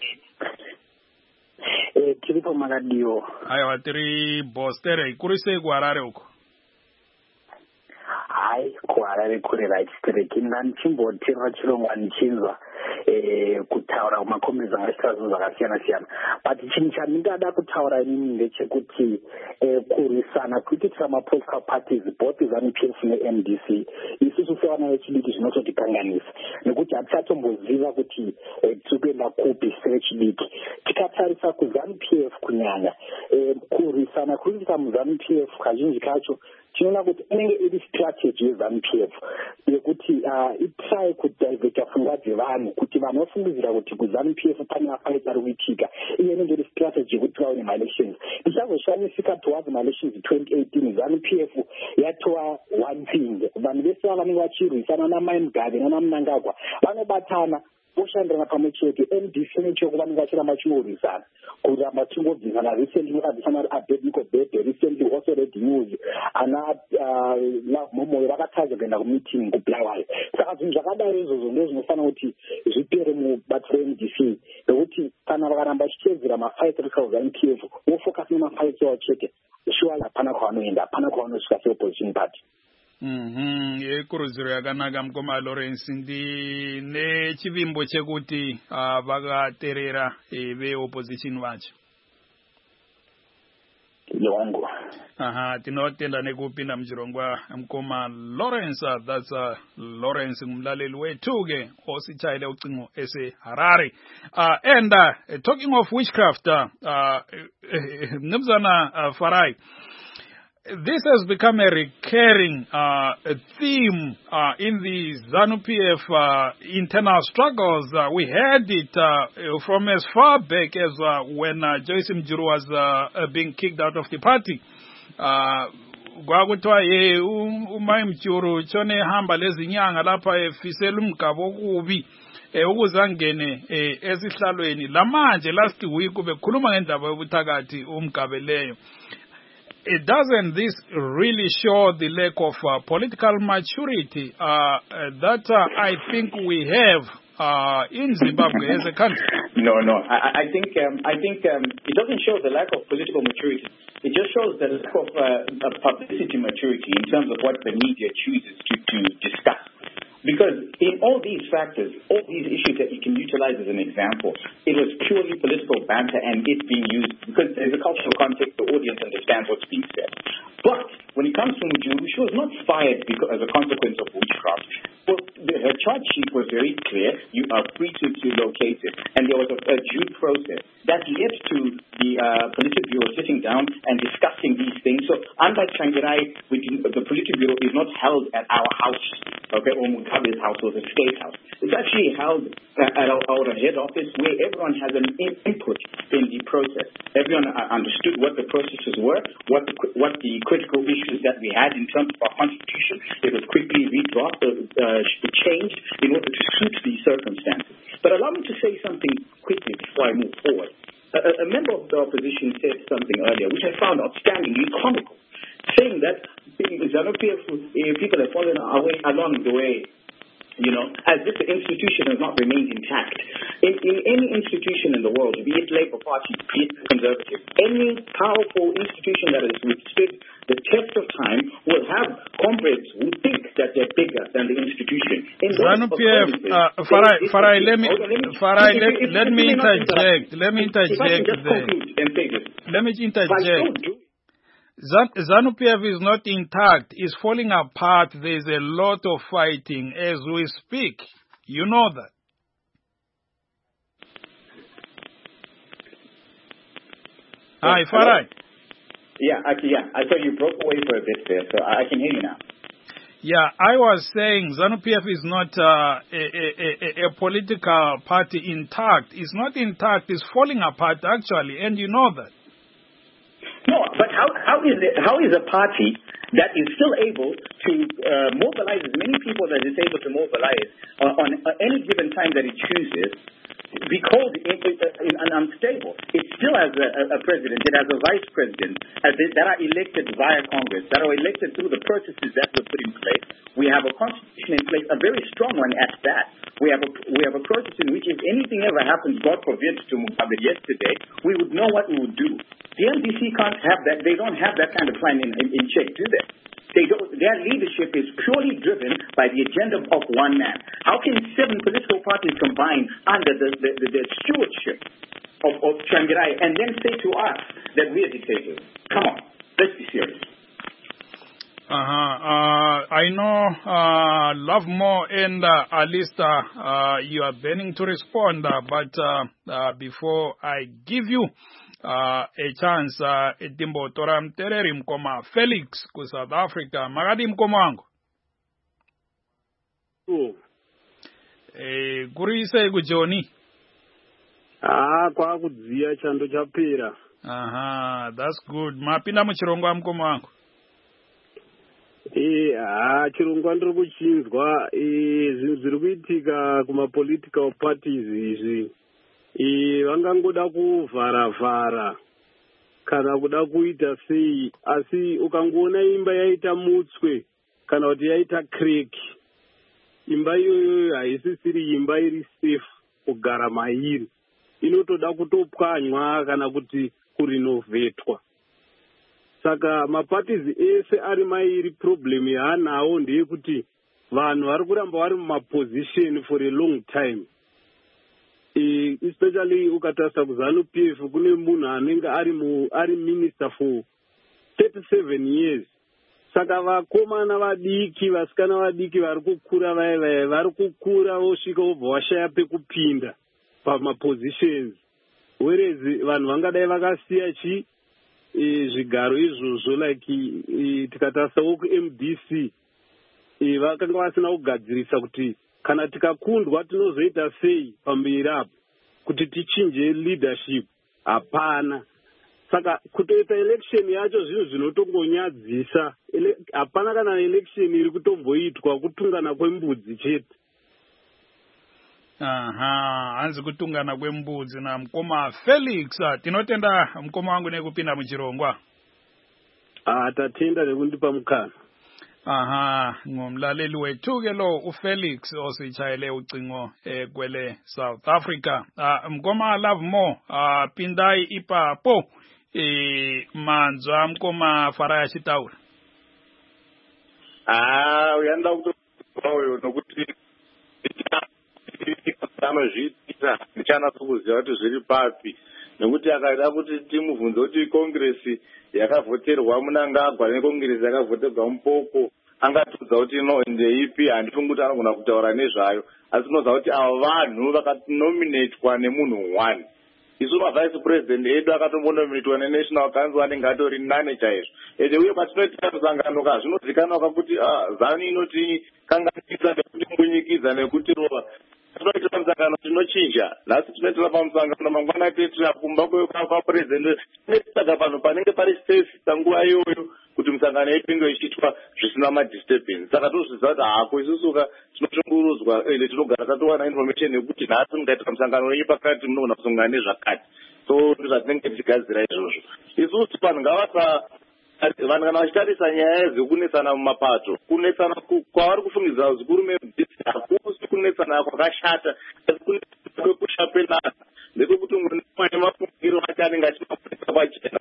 Eh, kilipo magadio. Aya watiri bostere kurise ku Harare uko. hayi kuharare kuri right straight ndandichimbotera chirongwa ndichinzwa eh kutaura kumakomezi angachitaura zvakasiyana siyana but chinhu chandingada kutaura inini ndechekuti eh kurwisana kuitira mapolitical parties both ZANU-P F ne-M D C isusu sevana vechidiki zvinototikanganisa nekuti hatichatomboziva kuti tiri kuenda kupi sevechidiki tikatarisa kuZANU-P F kunyanya eh kurwisana kuitira muZANU-P F kazhinji kacho tinoona kuti inenge iri strategy yeZANU-P F yekuti itry kudiveta pfungwa dzevanhu kuti vanhu vafungidzira kuti kuZANU-P F pane mafaita ari kuitika iyo inenge iri strategy yekuti vaone maelections ndichazoshamisika towards maelections twenty eighteen ZANU-P F yatova one thing vanhu vese vanenge vachirwisana naMai Mugabe nanaMnangagwa vanobatana voshandirana pamwe chete M D C nechoko vanenge vachiramba vachingorwisana kuramba chingobvisana recently vakabvisana ari Abednego Bebe recently also read news ana Love Momoyo vakataza kuenda kumeeting kuBulawayo saka zvinhu zvakadaro izvozvo ndo zvinofanira kuti zvipere mubato re-M D C nokuti kana vakaramba vachitedzera mafight eZANU-P F vofocus nemafight avo chete sure hapana kwavanoenda hapana kwavanosvika seopposition party. Mhm yekurudziro yakanaka mukoma Lawrence ndi nechivimbo chekuti uh, vakaterera e, veopposition vacho Yongo. Aha tinotenda nekupinda mchirongwa mkoma Lawrence uh, that's uh, Lawrence ngumlaleli wethu ke osichayile ucingo ese Harare uh, and uh, talking of witchcraft uh, uh, Mnumzana uh, Farai, this has become a recurring uh, theme uh, in the ZANU-P F uh, internal struggles. Uh, we had it uh, from as far back as uh, when uh, Joyce Mjuru was uh, uh, being kicked out of the party. Kwakuthiwa ye uMai Mjuru chone hamba lezinyanga lapha efisela umgabo okubi ukuzangene esihlalweni lamanje last week bekhuluma ngendaba yobuthakathi umgabe leyo. It doesn't this really show the lack of uh, political maturity uh, uh, that uh, I think we have uh, in Zimbabwe as a country? No, no. I, I think um, I think um, it doesn't show the lack of political maturity. It just shows the lack of uh, publicity maturity in terms of what the media chooses to, to discuss. Because in all these factors, all these issues that you can utilize as an example, it was purely political banter and it being used because there's a cultural context, the audience understands what's being said. But when it comes to Mjuru, she was not fired because, as a consequence of witchcraft. Well, the, her charge sheet was very clear. You are free to, to locate it. And there was a, a due process that led to the uh, Politburo sitting down and discussing these things. So unlike Changirai, the Politburo is not held at our house, okay, or Mugabe's house or the state house. It's actually held at our, our head office where everyone has an in, input in the process. Everyone understood what the processes were, what the, what the critical issues that we had in terms of our constitution. It was quickly redrafted, uh, changed in order to suit these circumstances. But allow me to say something quickly before I move forward. A, a member of the opposition said something earlier, which I found outstandingly comical, saying that the ZANU-P F people have fallen away along the way, you know, as if the institution has not remained intact. In, in any institution in the world, be it Labour Party, be it Conservative, any powerful institution that has withstood the test of time will have comrades who think that they're bigger than the institution. ZANU-P F, uh, Farai, Farai, let me, Farai, let, let me interject. Let me interject there. Let me interject. ZANU-P F is not intact. It's falling apart. There's a lot of fighting as we speak. You know that. Hi, Farai. Yeah, I, yeah. I thought you broke away for a bit there, so I can hear you now. Yeah, I was saying ZANU-P F is not uh, a, a, a, a political party intact. It's not intact. It's falling apart, actually, and you know that. No, but how how is it? How is a party that is still able to uh, mobilize as many people as it's able to mobilize uh, on uh, any given time that it chooses be called in, in, in, in unstable? It still has a, a president. It has a vice president as it, that are elected via Congress, that are elected through the processes that were put in place. We have a constitution in place, a very strong one at that. We have a we have a process in which if anything ever happens, God forbid, to Mugabe yesterday, we would know what we would do. The M D C can't have that. They don't have that kind of plan in, in, in check, do they? They don't, their leadership is purely driven by the agenda of one man. How can seven political parties combine under the, the, the, the stewardship of, of Tsvangirai and then say to us that we are dictators? Come on, let's be serious. Uh-huh. Uh, I know uh, Lovemore and uh, Alista, uh, you are burning to respond, uh, but uh, uh, before I give you Uh, a chance uh, etimbo tora mtereri mkoma Felix ku South Africa magadi mkoma wangu oh. eh kurise ku Joni ah kwa kudziya chando chapera aha that's good mapinda muchirongwa mkoma wangu eh ah chirongwa ndiri kuchinzwa eh zvinhu zviri kuitika kuma political parties izvi Eh vangangoda kuvhara vhara kana kuda kuita sei asi ukangoona imba yaita mutswe kana kuti yaita crack imba iyoyo haisisiri imba iri safe kugara mairi inotoda kutopwanywa kana kuti kurinovetwa saka maparties ese ari mairi problem yaanawo ndeyekuti vanhu vari kuramba vari mumaposition for a long time. Uh, especially ukatarisa kuzanu P F kune munhu anenge ari mu ari minister for thirty-seven years saka vakomana vadiki vasikana vadiki vari kukura vai vai vari kukura vosvika vobva vashaya pekupinda pamapositions whereas vanhu vangadai vakasiya chi uh, zvigaro izvozvo like uh, tikatarisawo ku-M D C uh, vakanga vasina kugadzirisa kuti kana tikakundwa tinozoita sei pamberi apo kuti tichinje leadership hapana saka kutoita election yacho zvinhu zvinotongonyadzisa hapana kana election iri kutomboitwa kutungana kwembudzi chete aha hanzi kutungana kwembudzi na mkoma Felix tinotenda mkoma wangu nekupinda muchirongwa ah tatenda nekundipa mukana. Aha, ngumlaleli wethu ke lo uFelix osichayele ucingo eh kwele South Africa. Ah mkoma Lovemore ah pindai ipapo eh manzwa mkoma Faraya Chitaura. Ah uyanda kutoyo nokuti kama zvita ndichana kuziva kuti zviri papi nokuti akaida kuti timubvunze kuti Congress yakavhoterwa munangagwa neCongress yakavhoterwa mupoko angatudza kuti no ndeipi handifungi kuti anogona kutaura nezvayo asi tinoziva kuti ava vanhu vakanominatwa nemunhu one isu mavice president edu akatombonominatwa nenational council anenge atori nane chaizvo ende uye patinoita musangano ka zvinozikanwa kuti zanu inoti kanganisa nekuti mbunyikidza nekuti rova tinoita musangano tinochinja nhasi tinoitira pamusangano mangwana tetira kumba kwapresident tinesaka panhu panenge pari safe panguva iyoyo kuti musangano yedu inge ichiitwa zvisina madisturbance saka tozviziva kuti hako isusuka tinoshungurudzwa ende tinogara tatowana information yekuti nhasi mungaitira musangano wenyu pakati munogona kusongana nezvakati so ndizvatinenge tichigadzira izvozvo isusu vanhu ngavasa vanhu kana vachitarisa nyaya dzekunesana mumapato kunesana kwavari kufungidzira zvikuru medzisi hakusi kunesana kwakashata asi kunesana kwekushapelana ndekuti umwe nemwane mafungiro ake anenge achimafunisa pachena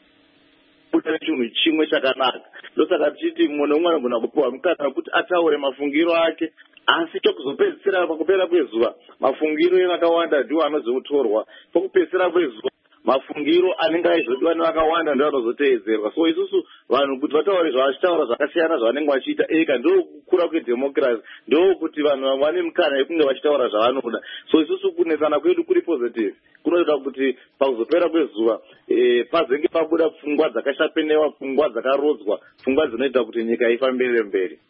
kuita nechinhu chimwe chakanaka ndosaka tichiti mumwe neumwe anogona kupiwa mukana wekuti ataure mafungiro ake asi chokuzopedzisira pakupera kwezuva mafungiro evakawanda ndiwo anozotorwa pakupedzisira kwezuva mafungiro anenge aizodiwa nevakawanda ndiwo anozoteedzerwa so isusu vanhu kuti vataure zvavachitaura zvakasiyana zvavanenge vachiita eka ndokukura kwedhemokirasi ndokuti vanhu vane mukana yekunge vachitaura zvavanoda so isusu kunesana kwedu kuri positive kunoita kuti pakuzopera kwezuva e, pazenge pabuda pfungwa dzakashapenewa pfungwa dzakarodzwa pfungwa dzinoita kuti nyika ifambire mberi.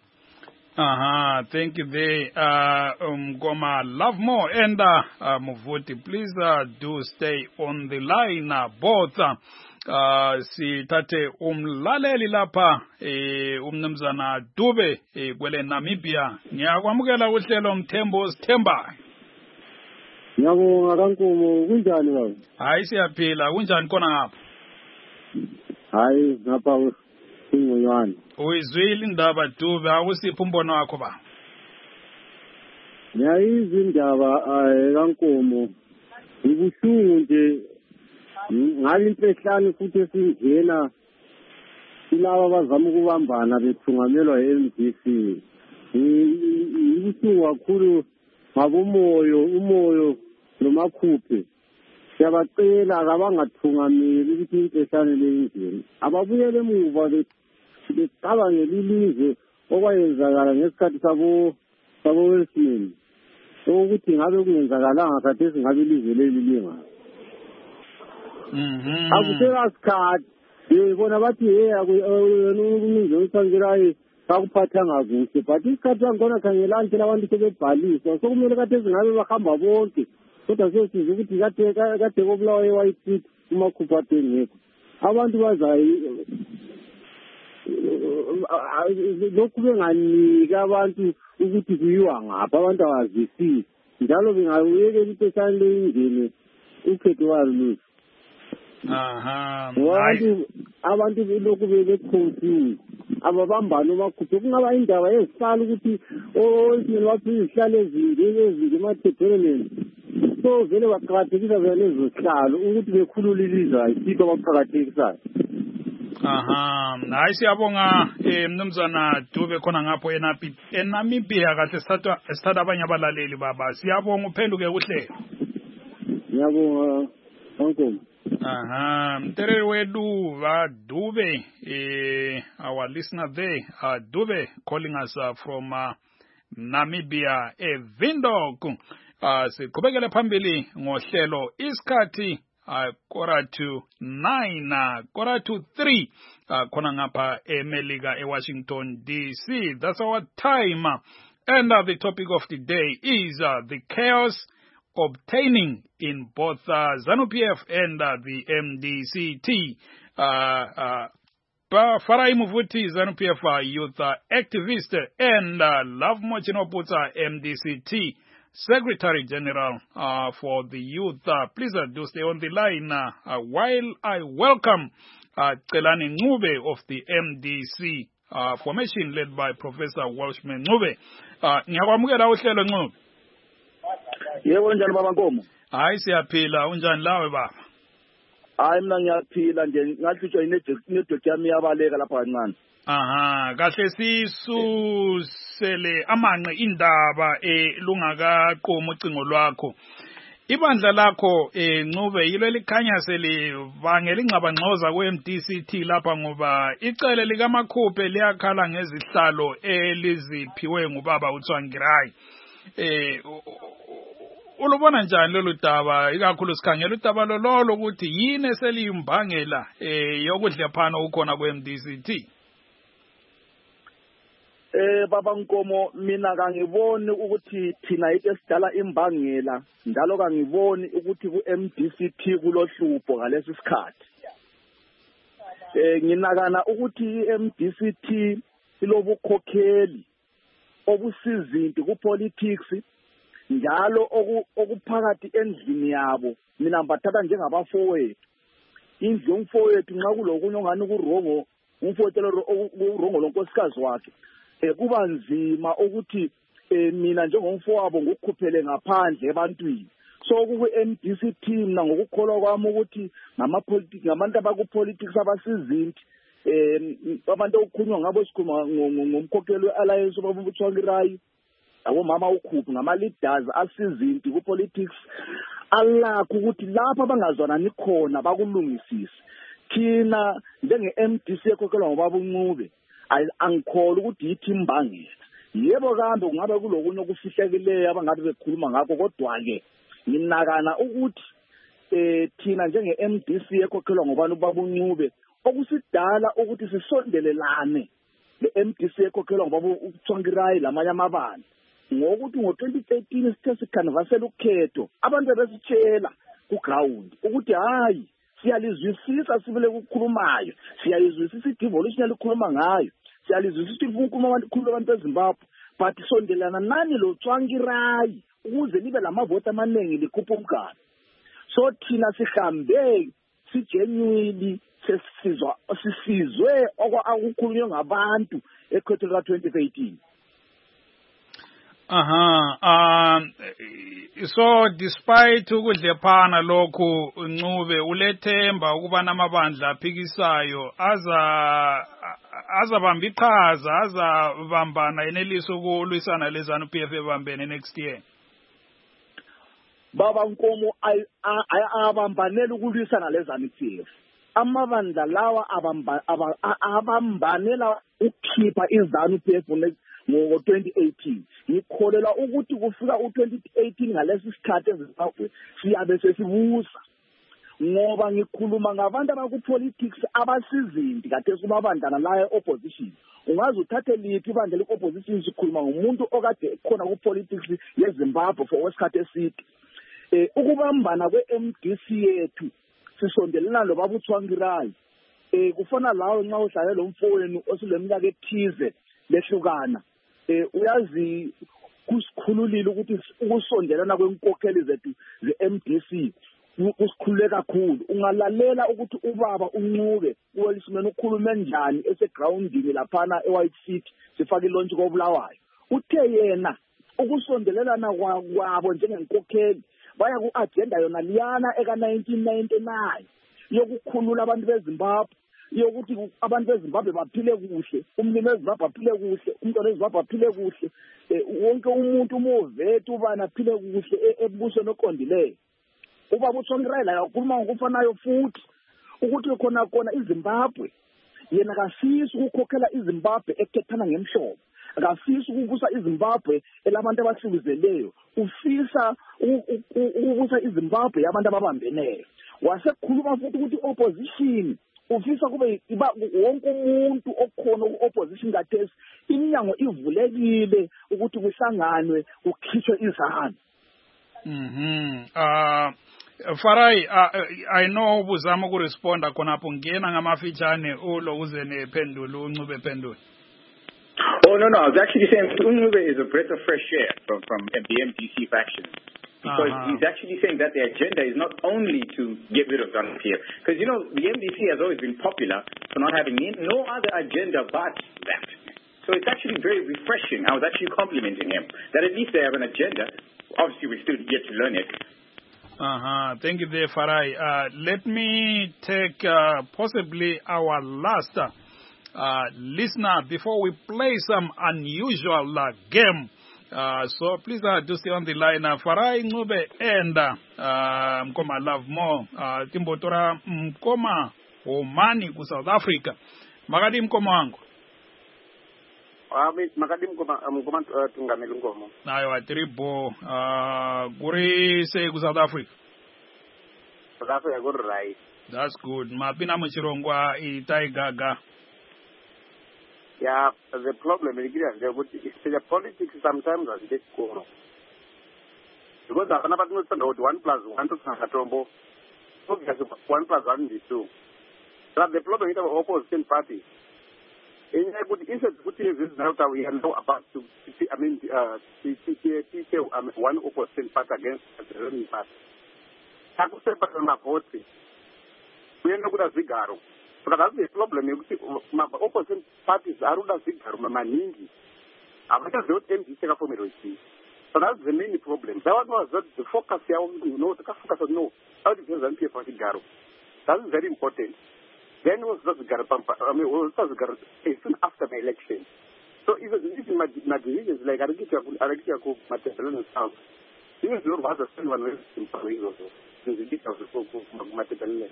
Aha, thank you there, uh, Mkoma Lovemore and uh, uh, Muvuti. Please uh, do stay on the line, uh, both. Uh, uh, si tate umlaleli lapha eh, umnumzana Dube eh, kwele Namibia. Ngiyakwamukela uhlelo Mthembo Sithemba. Ngiyabonga kaNkomo, kunjani baba? Hayi siyaphila, kunjani khona ngapha? Hayi ngapha ingonyane. Uyizwile indaba Dube, akusiphi umbono wakho ba? Ngiyayizwa indaba kaNkomo. Ngibuhlungu nje ngale impehlane futhi esingena ilaba abazama ukubambana bethungamelwa e-M D C ibuhlungu kakhulu ngabomoyo umoyo nomakhuphe siyabacela kabangathungameli ukuthi impeshane leyindlela ababuyele emuva becabangela ilizwe okwayenzakala ngesikhathi sabo sabo Wilson ukuthi ngabe kungenzakalanga khathesi ngabe ilizwe leli lingayo mhm akusela sikhathi yebona bathi hey akuningi uthangirayi akuphatha ngakuhle but isikhathi angona khangela nje abantu sebebhaliswa sokumele khathesi ngabe bahamba bonke kodwa sesiza ukuthi kade kade kobulawa eWhite umakhuphathe ngekho abantu bazayi lokhu benganika abantu ukuthi kuyiwa ngapha abantu abazisisi njalo bengayekela impeshane leyingene ukhetho walo aha abantu abantu lokhu bebe-confused ababambani omakhuphe kungaba indaba ezihlala ukuthi owesimeni wathi izihlalo ezinde ezinde emathebheleni so vele baqakathekisa vele lezo zihlalo ukuthi bekhulule ilizwe ayisikho abaqakathekisayo aha hayi siyabonga eh mnumzana Dube khona ngapho enapi eNamibia kahle sithatha sithatha abanye abalaleli baba siyabonga uphenduke kuhlelo ngiyabonga onkom aha mtereri wedu va Dube eh our listener there uh, Dube calling us uh, from uh, Namibia eVindhoek uh siqhubekele phambili ngohlelo isikhathi Uh, quarter to nine, uh, quarter to three, uh, khona ngapha eMelika eWashington D C. That's our time. And uh, the topic of the day is uh, the chaos obtaining in both uh, ZANU-P F and uh, the M D C T. Uh, uh, Farai Muvuti, ZANU-P F uh, youth uh, activist, and uh, Love Mochinoputsa, M D C T. Secretary General uh, for the youth. Uh, please uh, do stay on the line uh, uh, while I welcome uh, Celani Ncube of the M D C uh, formation led by Professor Welshman Ncube. Ngiyakwamukela uhlelo Ncube. Yebo njalo baba Nkomo. Hayi siyaphila unjani lawe baba? Hayi mina ngiyaphila nje ngahlutshwa inetwork yami yabaleka lapha kancane. Aha, kahle sisusele amanqe indaba elungakaqomo ucingo lwakho. Ibandla lakho eh Ncube yilo elikhanya selivangela ingcabangxoza kwe-M D C T lapha ngoba icele likaMakhuphe liyakhala ngezihlalo eliziphiwe ngubaba uTsvangirai. Eh ulubona njani lolu daba ikakhulu sikhangela udaba lolo ukuthi yini eseliyimbangela eh yokudlephana ukhona kwe-M D C T? Eh baba Nkomo mina kangiboni ukuthi thina into esidala imbangela njalo kangiboni ukuthi ku-M D C T kulohlupho ngalesi sikhathi. Eh nginakana ukuthi i-M D C T ilobukhokheli obusizinti ku-politics njalo okuphakathi endlini yabo mina mbathatha njengabafowethu indlu yomfowethu nxa kulokunye ongani kurongo umfowethu urongo lonkosikazi wakhe eh kuba nzima ukuthi eh mina njengomfowabo ngokukhuphele ngaphandle ebantwini so ku-M D C T mina ngokukholwa kwami ukuthi ngama-politics ngabantu abaku-politics abasizinti eh abantu okukhulunywa ngabo sikhuluma ngomkhokheli we-alliance ubaba uTsvangirai abomama ukhuphi ngama-leaders asizinti ku-politics alakho ukuthi lapho abangazwanani khona bakulungisise thina njenge-M D C ekhokhelwa ngobaba uNcube angikholwa ukuthi yithi imbangela yebo kambe kungabe kulokunye okufihlekileyo abangabe bekhuluma ngakho kodwa-ke nginakana ukuthi eh thina njenge-M D C ekhokhelwa ngobani ubaba uNcube okusidala ukuthi sisondelelane le-M D C ekhokhelwa ngobaba uTsvangirai lamanye amabandla ngokuthi ngo-twenty thirteen sithe sikhanvasela ukhetho abantu besitshela ku-ground ukuthi hayi siyalizwisisa sibile kukhulumayo siyayizwisisa i-devolution elikhuluma ngayo siyalizwisisa ukuthi ukukhuluma abantu beZimbabwe but sondelana nani lo Tsvangirai ukuze libe lamavoti amaningi likhupha umgalo so thina sihambe sigenuinely sesizwa sisizwe okukhulunywe ngabantu ekhethweni ka twenty eighteen. Aha. Um so despite ukudlephana lokhu Ncube ulethemba ukuba namabandla aphikisayo aza azabamba iqhaza azabambana eneliso ukulwisana lezanu P F ebambene next year. Baba Nkomo abambanela ukulwisana lezanu P F. Amabandla lawa abambanela ukukhipha izanu P F ngo twenty eighteen. Ngikholela ukuthi kufika u twenty eighteen ngalesi sikhathi eZimbabwe siyabe sesibusa. Ngoba ngikhuluma ngabantu abakupolitics abasizindi kade kumabandla la opposition. Ungaze uthathe lithi ibandla le-opposition sikhuluma ngomuntu okade khona kupolitics yeZimbabwe for wesikhathi eside. Eh ukubambana kwe-M D C yethu sisondelana lo baba uThwangirayi. Eh kufana lawo nxa uhlale lo mfowenu osileminyaka ethize lehlukana. Eh uyazi kusikhululile ukuthi ukusondelana kwenkokheli zethu ze-M D C kusikhulule kakhulu. Ungalalela ukuthi ubaba uNcube uwelisimene ukhulume njani esegroundini laphana eWhite City sifaka ilonchi koBulawayo. Uthe yena ukusondelelana kwabo njengenkokheli baya ku-agenda yona liyana eka nineteen ninety-nine yokukhulula abantu beZimbabwe yokuthi abantu beZimbabwe baphile kuhle, umlimi weZimbabwe aphile kuhle, umntwana weZimbabwe aphile kuhle, wonke umuntu umovethu ubana aphile kuhle ebusweni oqondileyo. Ubaba uThwangirayi la ukhuluma ngokufanayo futhi ukuthi khona khona iZimbabwe yena kasisi ukukhokhela iZimbabwe ekethana ngemhlobo. Akafisa ukubusa iZimbabwe elabantu abahlukuzeleyo, ufisa ukubusa iZimbabwe yabantu ababambeneyo. Wasekhuluma futhi ukuthi opposition ufisa kube wonke umuntu okhona ku-opposition kathesi iminyango ivulekile ukuthi kuhlanganwe kukhishwe izanu. Mhm. Uh Farai, uh, I know ubuzama ukuresponda khonapho ngena ngamafitshane ulo uze nephendulo uNcube phendulo. Oh, no, no. I was actually saying Ncube is a breath of fresh air from, from the M D C faction. Because uh-huh. he's actually saying that the agenda is not only to get rid of ZANU-P F. Because, you know, the M D C has always been popular for not having no other agenda but that. So it's actually very refreshing. I was actually complimenting him that at least they have an agenda. Obviously, we still yet to learn it. Uh-huh. Thank you there, Farai. Uh, let me take uh, possibly our last uh, listener before we play some unusual uh, game. Uh, so please uh, do stay on the line. Uh, Farai Ncube and uh, Mkoma Love More. Uh, Timbotora Mkoma Omani ku South Africa. Magadi Mkoma wangu. Ami Magadi Mkoma Mkoma tungameli Mkomo. Ayo atribo uh guri say ku South Africa. South Africa go right. That's good. Mapina muchirongwa itaigaga. Yeah, the problem is that the politics sometimes are bit cool. Because I have not know one plus one to Sakatombo. One plus one is two. But the problem is the opposition party. In a good instance, which is now that we know about to, I mean, uh, one opposition party against the running party. I could say, but I'm not voting. We are not good as Zigaro. But that's the problem. My opposition parties are not Zigaro, Maningi. I'm just not M D C for me. So that's the main problem. That was the focus here, you know, the focus on no. How do you present for Zigaro? That is very important. Then was the Garapampa, I mean, was the soon after the election. So even this is my decision is like I get a material sound. This is not what the same one is in Paris also. This is the material.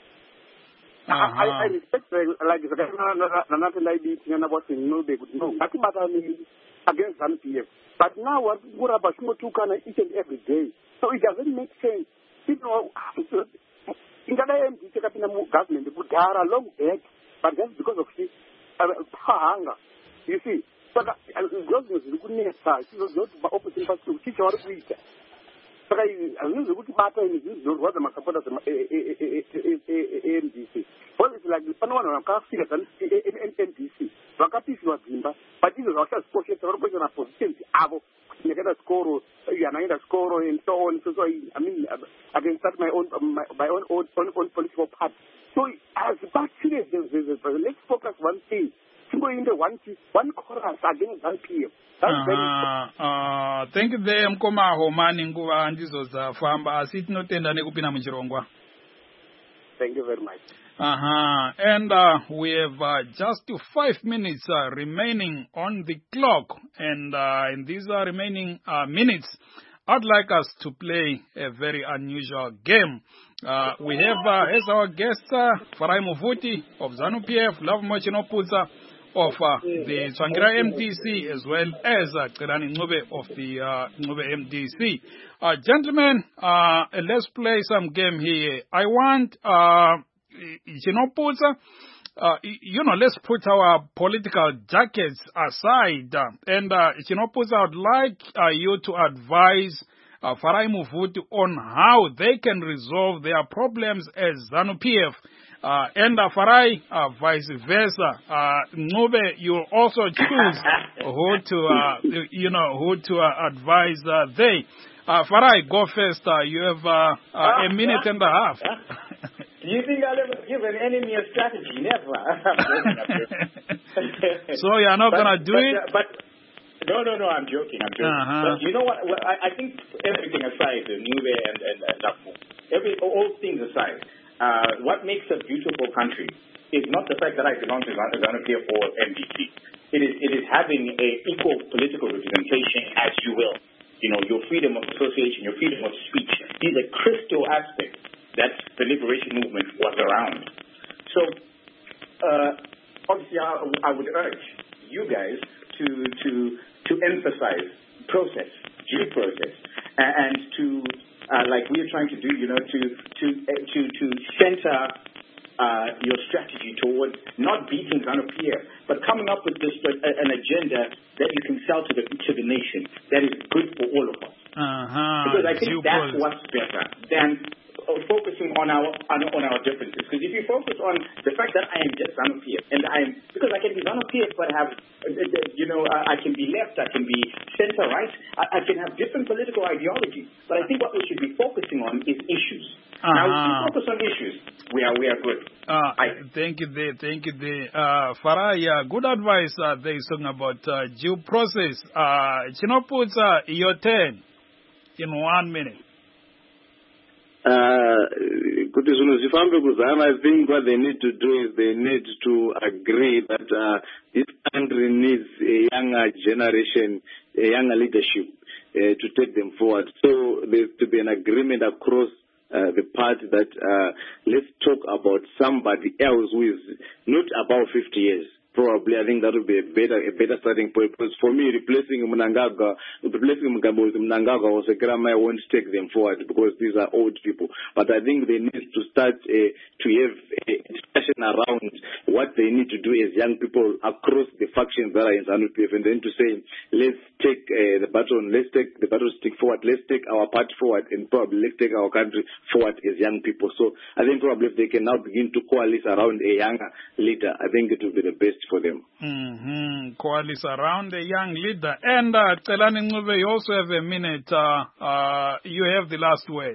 I respect like the nothing like this, and about no they would know. But against ZANU-P F. But now what what about Shimotukana each and every day? So it doesn't make sense. People in the M D C government, they would are long back, but that's because of this hunger. You see, so that government is good news. It was not opposite to teach our reader. But I lose a good matter in this, what the Macapota M D C. Well, it's like the Panoan of Cassia and M D C. Wakati was Zimba, but this is also a social position. Avo, you get a score, you a score, and so on. So, I mean, I can start my own, my, my own, own, own, own political party. So, as back serious, let's focus one thing. Simple into one one chorus against ZANU P F. That's uh, very uh, thank you there mkoma homani nguva ndizoza famba asi tinotenda nekupinda muchirongwa. Thank you very much. Uh-huh. And uh, we have uh, just five minutes uh, remaining on the clock. And uh, in these uh, remaining uh, minutes, I'd like us to play a very unusual game. Uh, we have uh, as our guest uh, Farai Muvuti of ZANU P F, Love Mochinoputsa of uh, the Tsvangira M D C, as well as uh, Tselani Ncube of the uh, Ncube M D C. Uh, gentlemen, uh, let's play some game here. I want... Uh, Chinoputsa, uh, you know, let's put our political jackets aside. Uh, and uh, Chinoputsa, I would like uh, you to advise uh, Farai Muvuti on how they can resolve their problems as ZANU P F. Uh, and uh, Farai, uh, vice versa. Uh, Ncube, you also choose who to, uh, you know, who to uh, advise uh, they. Uh, Farai, go first. Uh, you have uh, uh, a minute and a half. Do you think I'll ever give an enemy a strategy? Never. So you're not but, going to do but, it? Uh, but no, no, no, I'm joking. I'm joking. Uh-huh. But you know what? Well, I, I think everything aside, the Ncube and, and uh, Lafu, every, all things aside, uh, what makes a beautiful country is not the fact that I belong to ZANU P F or M D C. It is, it is having a equal political representation, as you will. You know, your freedom of association, your freedom of speech. These are crystal aspects that the liberation movement was around. So, uh, obviously, I, I would urge you guys to to to emphasize process, due process, and, and to, uh, like we're trying to do, you know, to to uh, to to center uh, your strategy towards not beating ZANU P F, but coming up with this uh, an agenda that you can sell to the to the nation that is good for all of us. Uh-huh. Because I think due that's process. what's better than focusing on our on, on our differences. Because if you focus on the fact that I am just ZANU P F, and I am, because I can be ZANU P F but have, you know, I can be left, I can be center right, I, I can have different political ideologies. But I think what we should be focusing on is issues. Uh-huh. Now, if we focus on issues, we are we are good. Uh, I, thank you, there. Thank you, there. Uh, Farai, uh, good advice. Uh, there is talking about uh, due process. Uh, Chinoputsa, your turn in one minute. Kuti zvinhu zvifambe kuzama, I think what they need to do is they need to agree that uh, this country needs a younger generation, a younger leadership uh, to take them forward. So there's to be an agreement across uh, the party that uh, let's talk about somebody else who is not above fifty years. Probably, I think that would be a better a better starting point. Because for me, replacing Mnangagwa, replacing Mnangagwa or Sekirama won't take them forward because these are old people. But I think they need to start uh, to have a discussion around what they need to do as young people across the factions that are in ZANU P F, and then to say, let's take uh, the baton, let's take the baton stick forward, let's take our party forward, and probably let's take our country forward as young people. So I think probably if they can now begin to coalesce around a younger leader, I think it will be the best for them. Mm-hmm. Coalesce around a young leader. And uh, Tselani Ncube, you also have a minute. Uh, uh, you have the last word.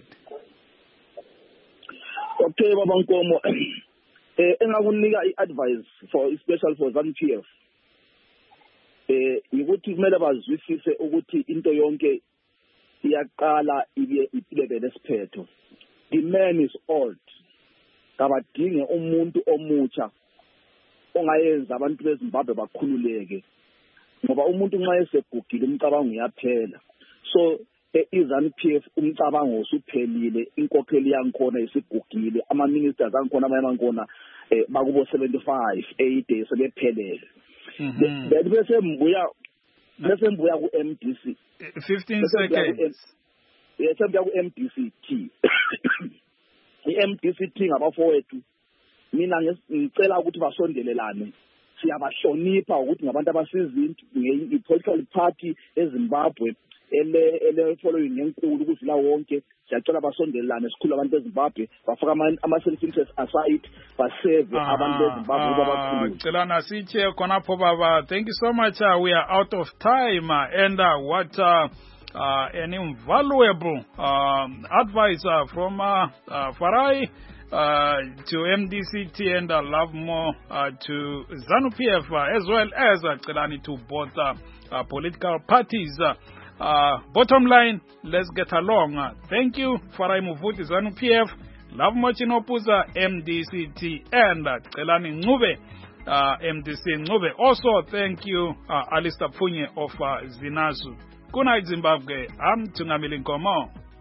Okay, Baba Nkomo. Engakunika i-advice for especially for ZANU P F. Eh ukuthi kumele bazwisise ukuthi into yonke iyaqala ibe ipileke lesiphetho. The man is old. Kabadinge umuntu omutsha ongayenza abantu beZimbabwe bakhululeke. Ngoba umuntu nxa esegugile umcabango uyaphela. So iZANU P F umcabango usuphelile, inkokheli yankhona isigugile, ama ministers ankhona abayamankhona eh bakubo seventy-five eighty sebephelele. Mhm. Bese mbuya bese mbuya ku M D C. fifteen seconds. Yes, mbuya ku M D C T. I-M D C T ngabafowethu. Mina ngicela ukuthi basondelelane. Siyabahlonipha ukuthi ngabantu abasizinto nge-political party eZimbabwe ele ele following ngenkulu ukudlula wonke. Siyacela basondelelane sikhulu abantu beZimbabwe bafaka ama-self interest aside baseve abantu beZimbabwe babakhulu. Tselana siche khonapho baba. Thank you so much. Uh, we are out of time uh, and uh, what uh, uh, an invaluable uh, advice uh, from uh, uh, Farai. uh, to M D C T, and I love more uh, to ZANU P F, uh, as well as uh, Celani to both uh, uh, political parties. Uh, uh, bottom line, let's get along. Uh, thank you, Farai Muvuti, ZANU P F, Love Mochinopuza, M D C T, and uh, Celani Ngube, uh, M D C Ngube. Also, thank you, uh, Alistair Punye of uh, Zinazu. Good night, Zimbabwe. I'm Tungamili Nkomo.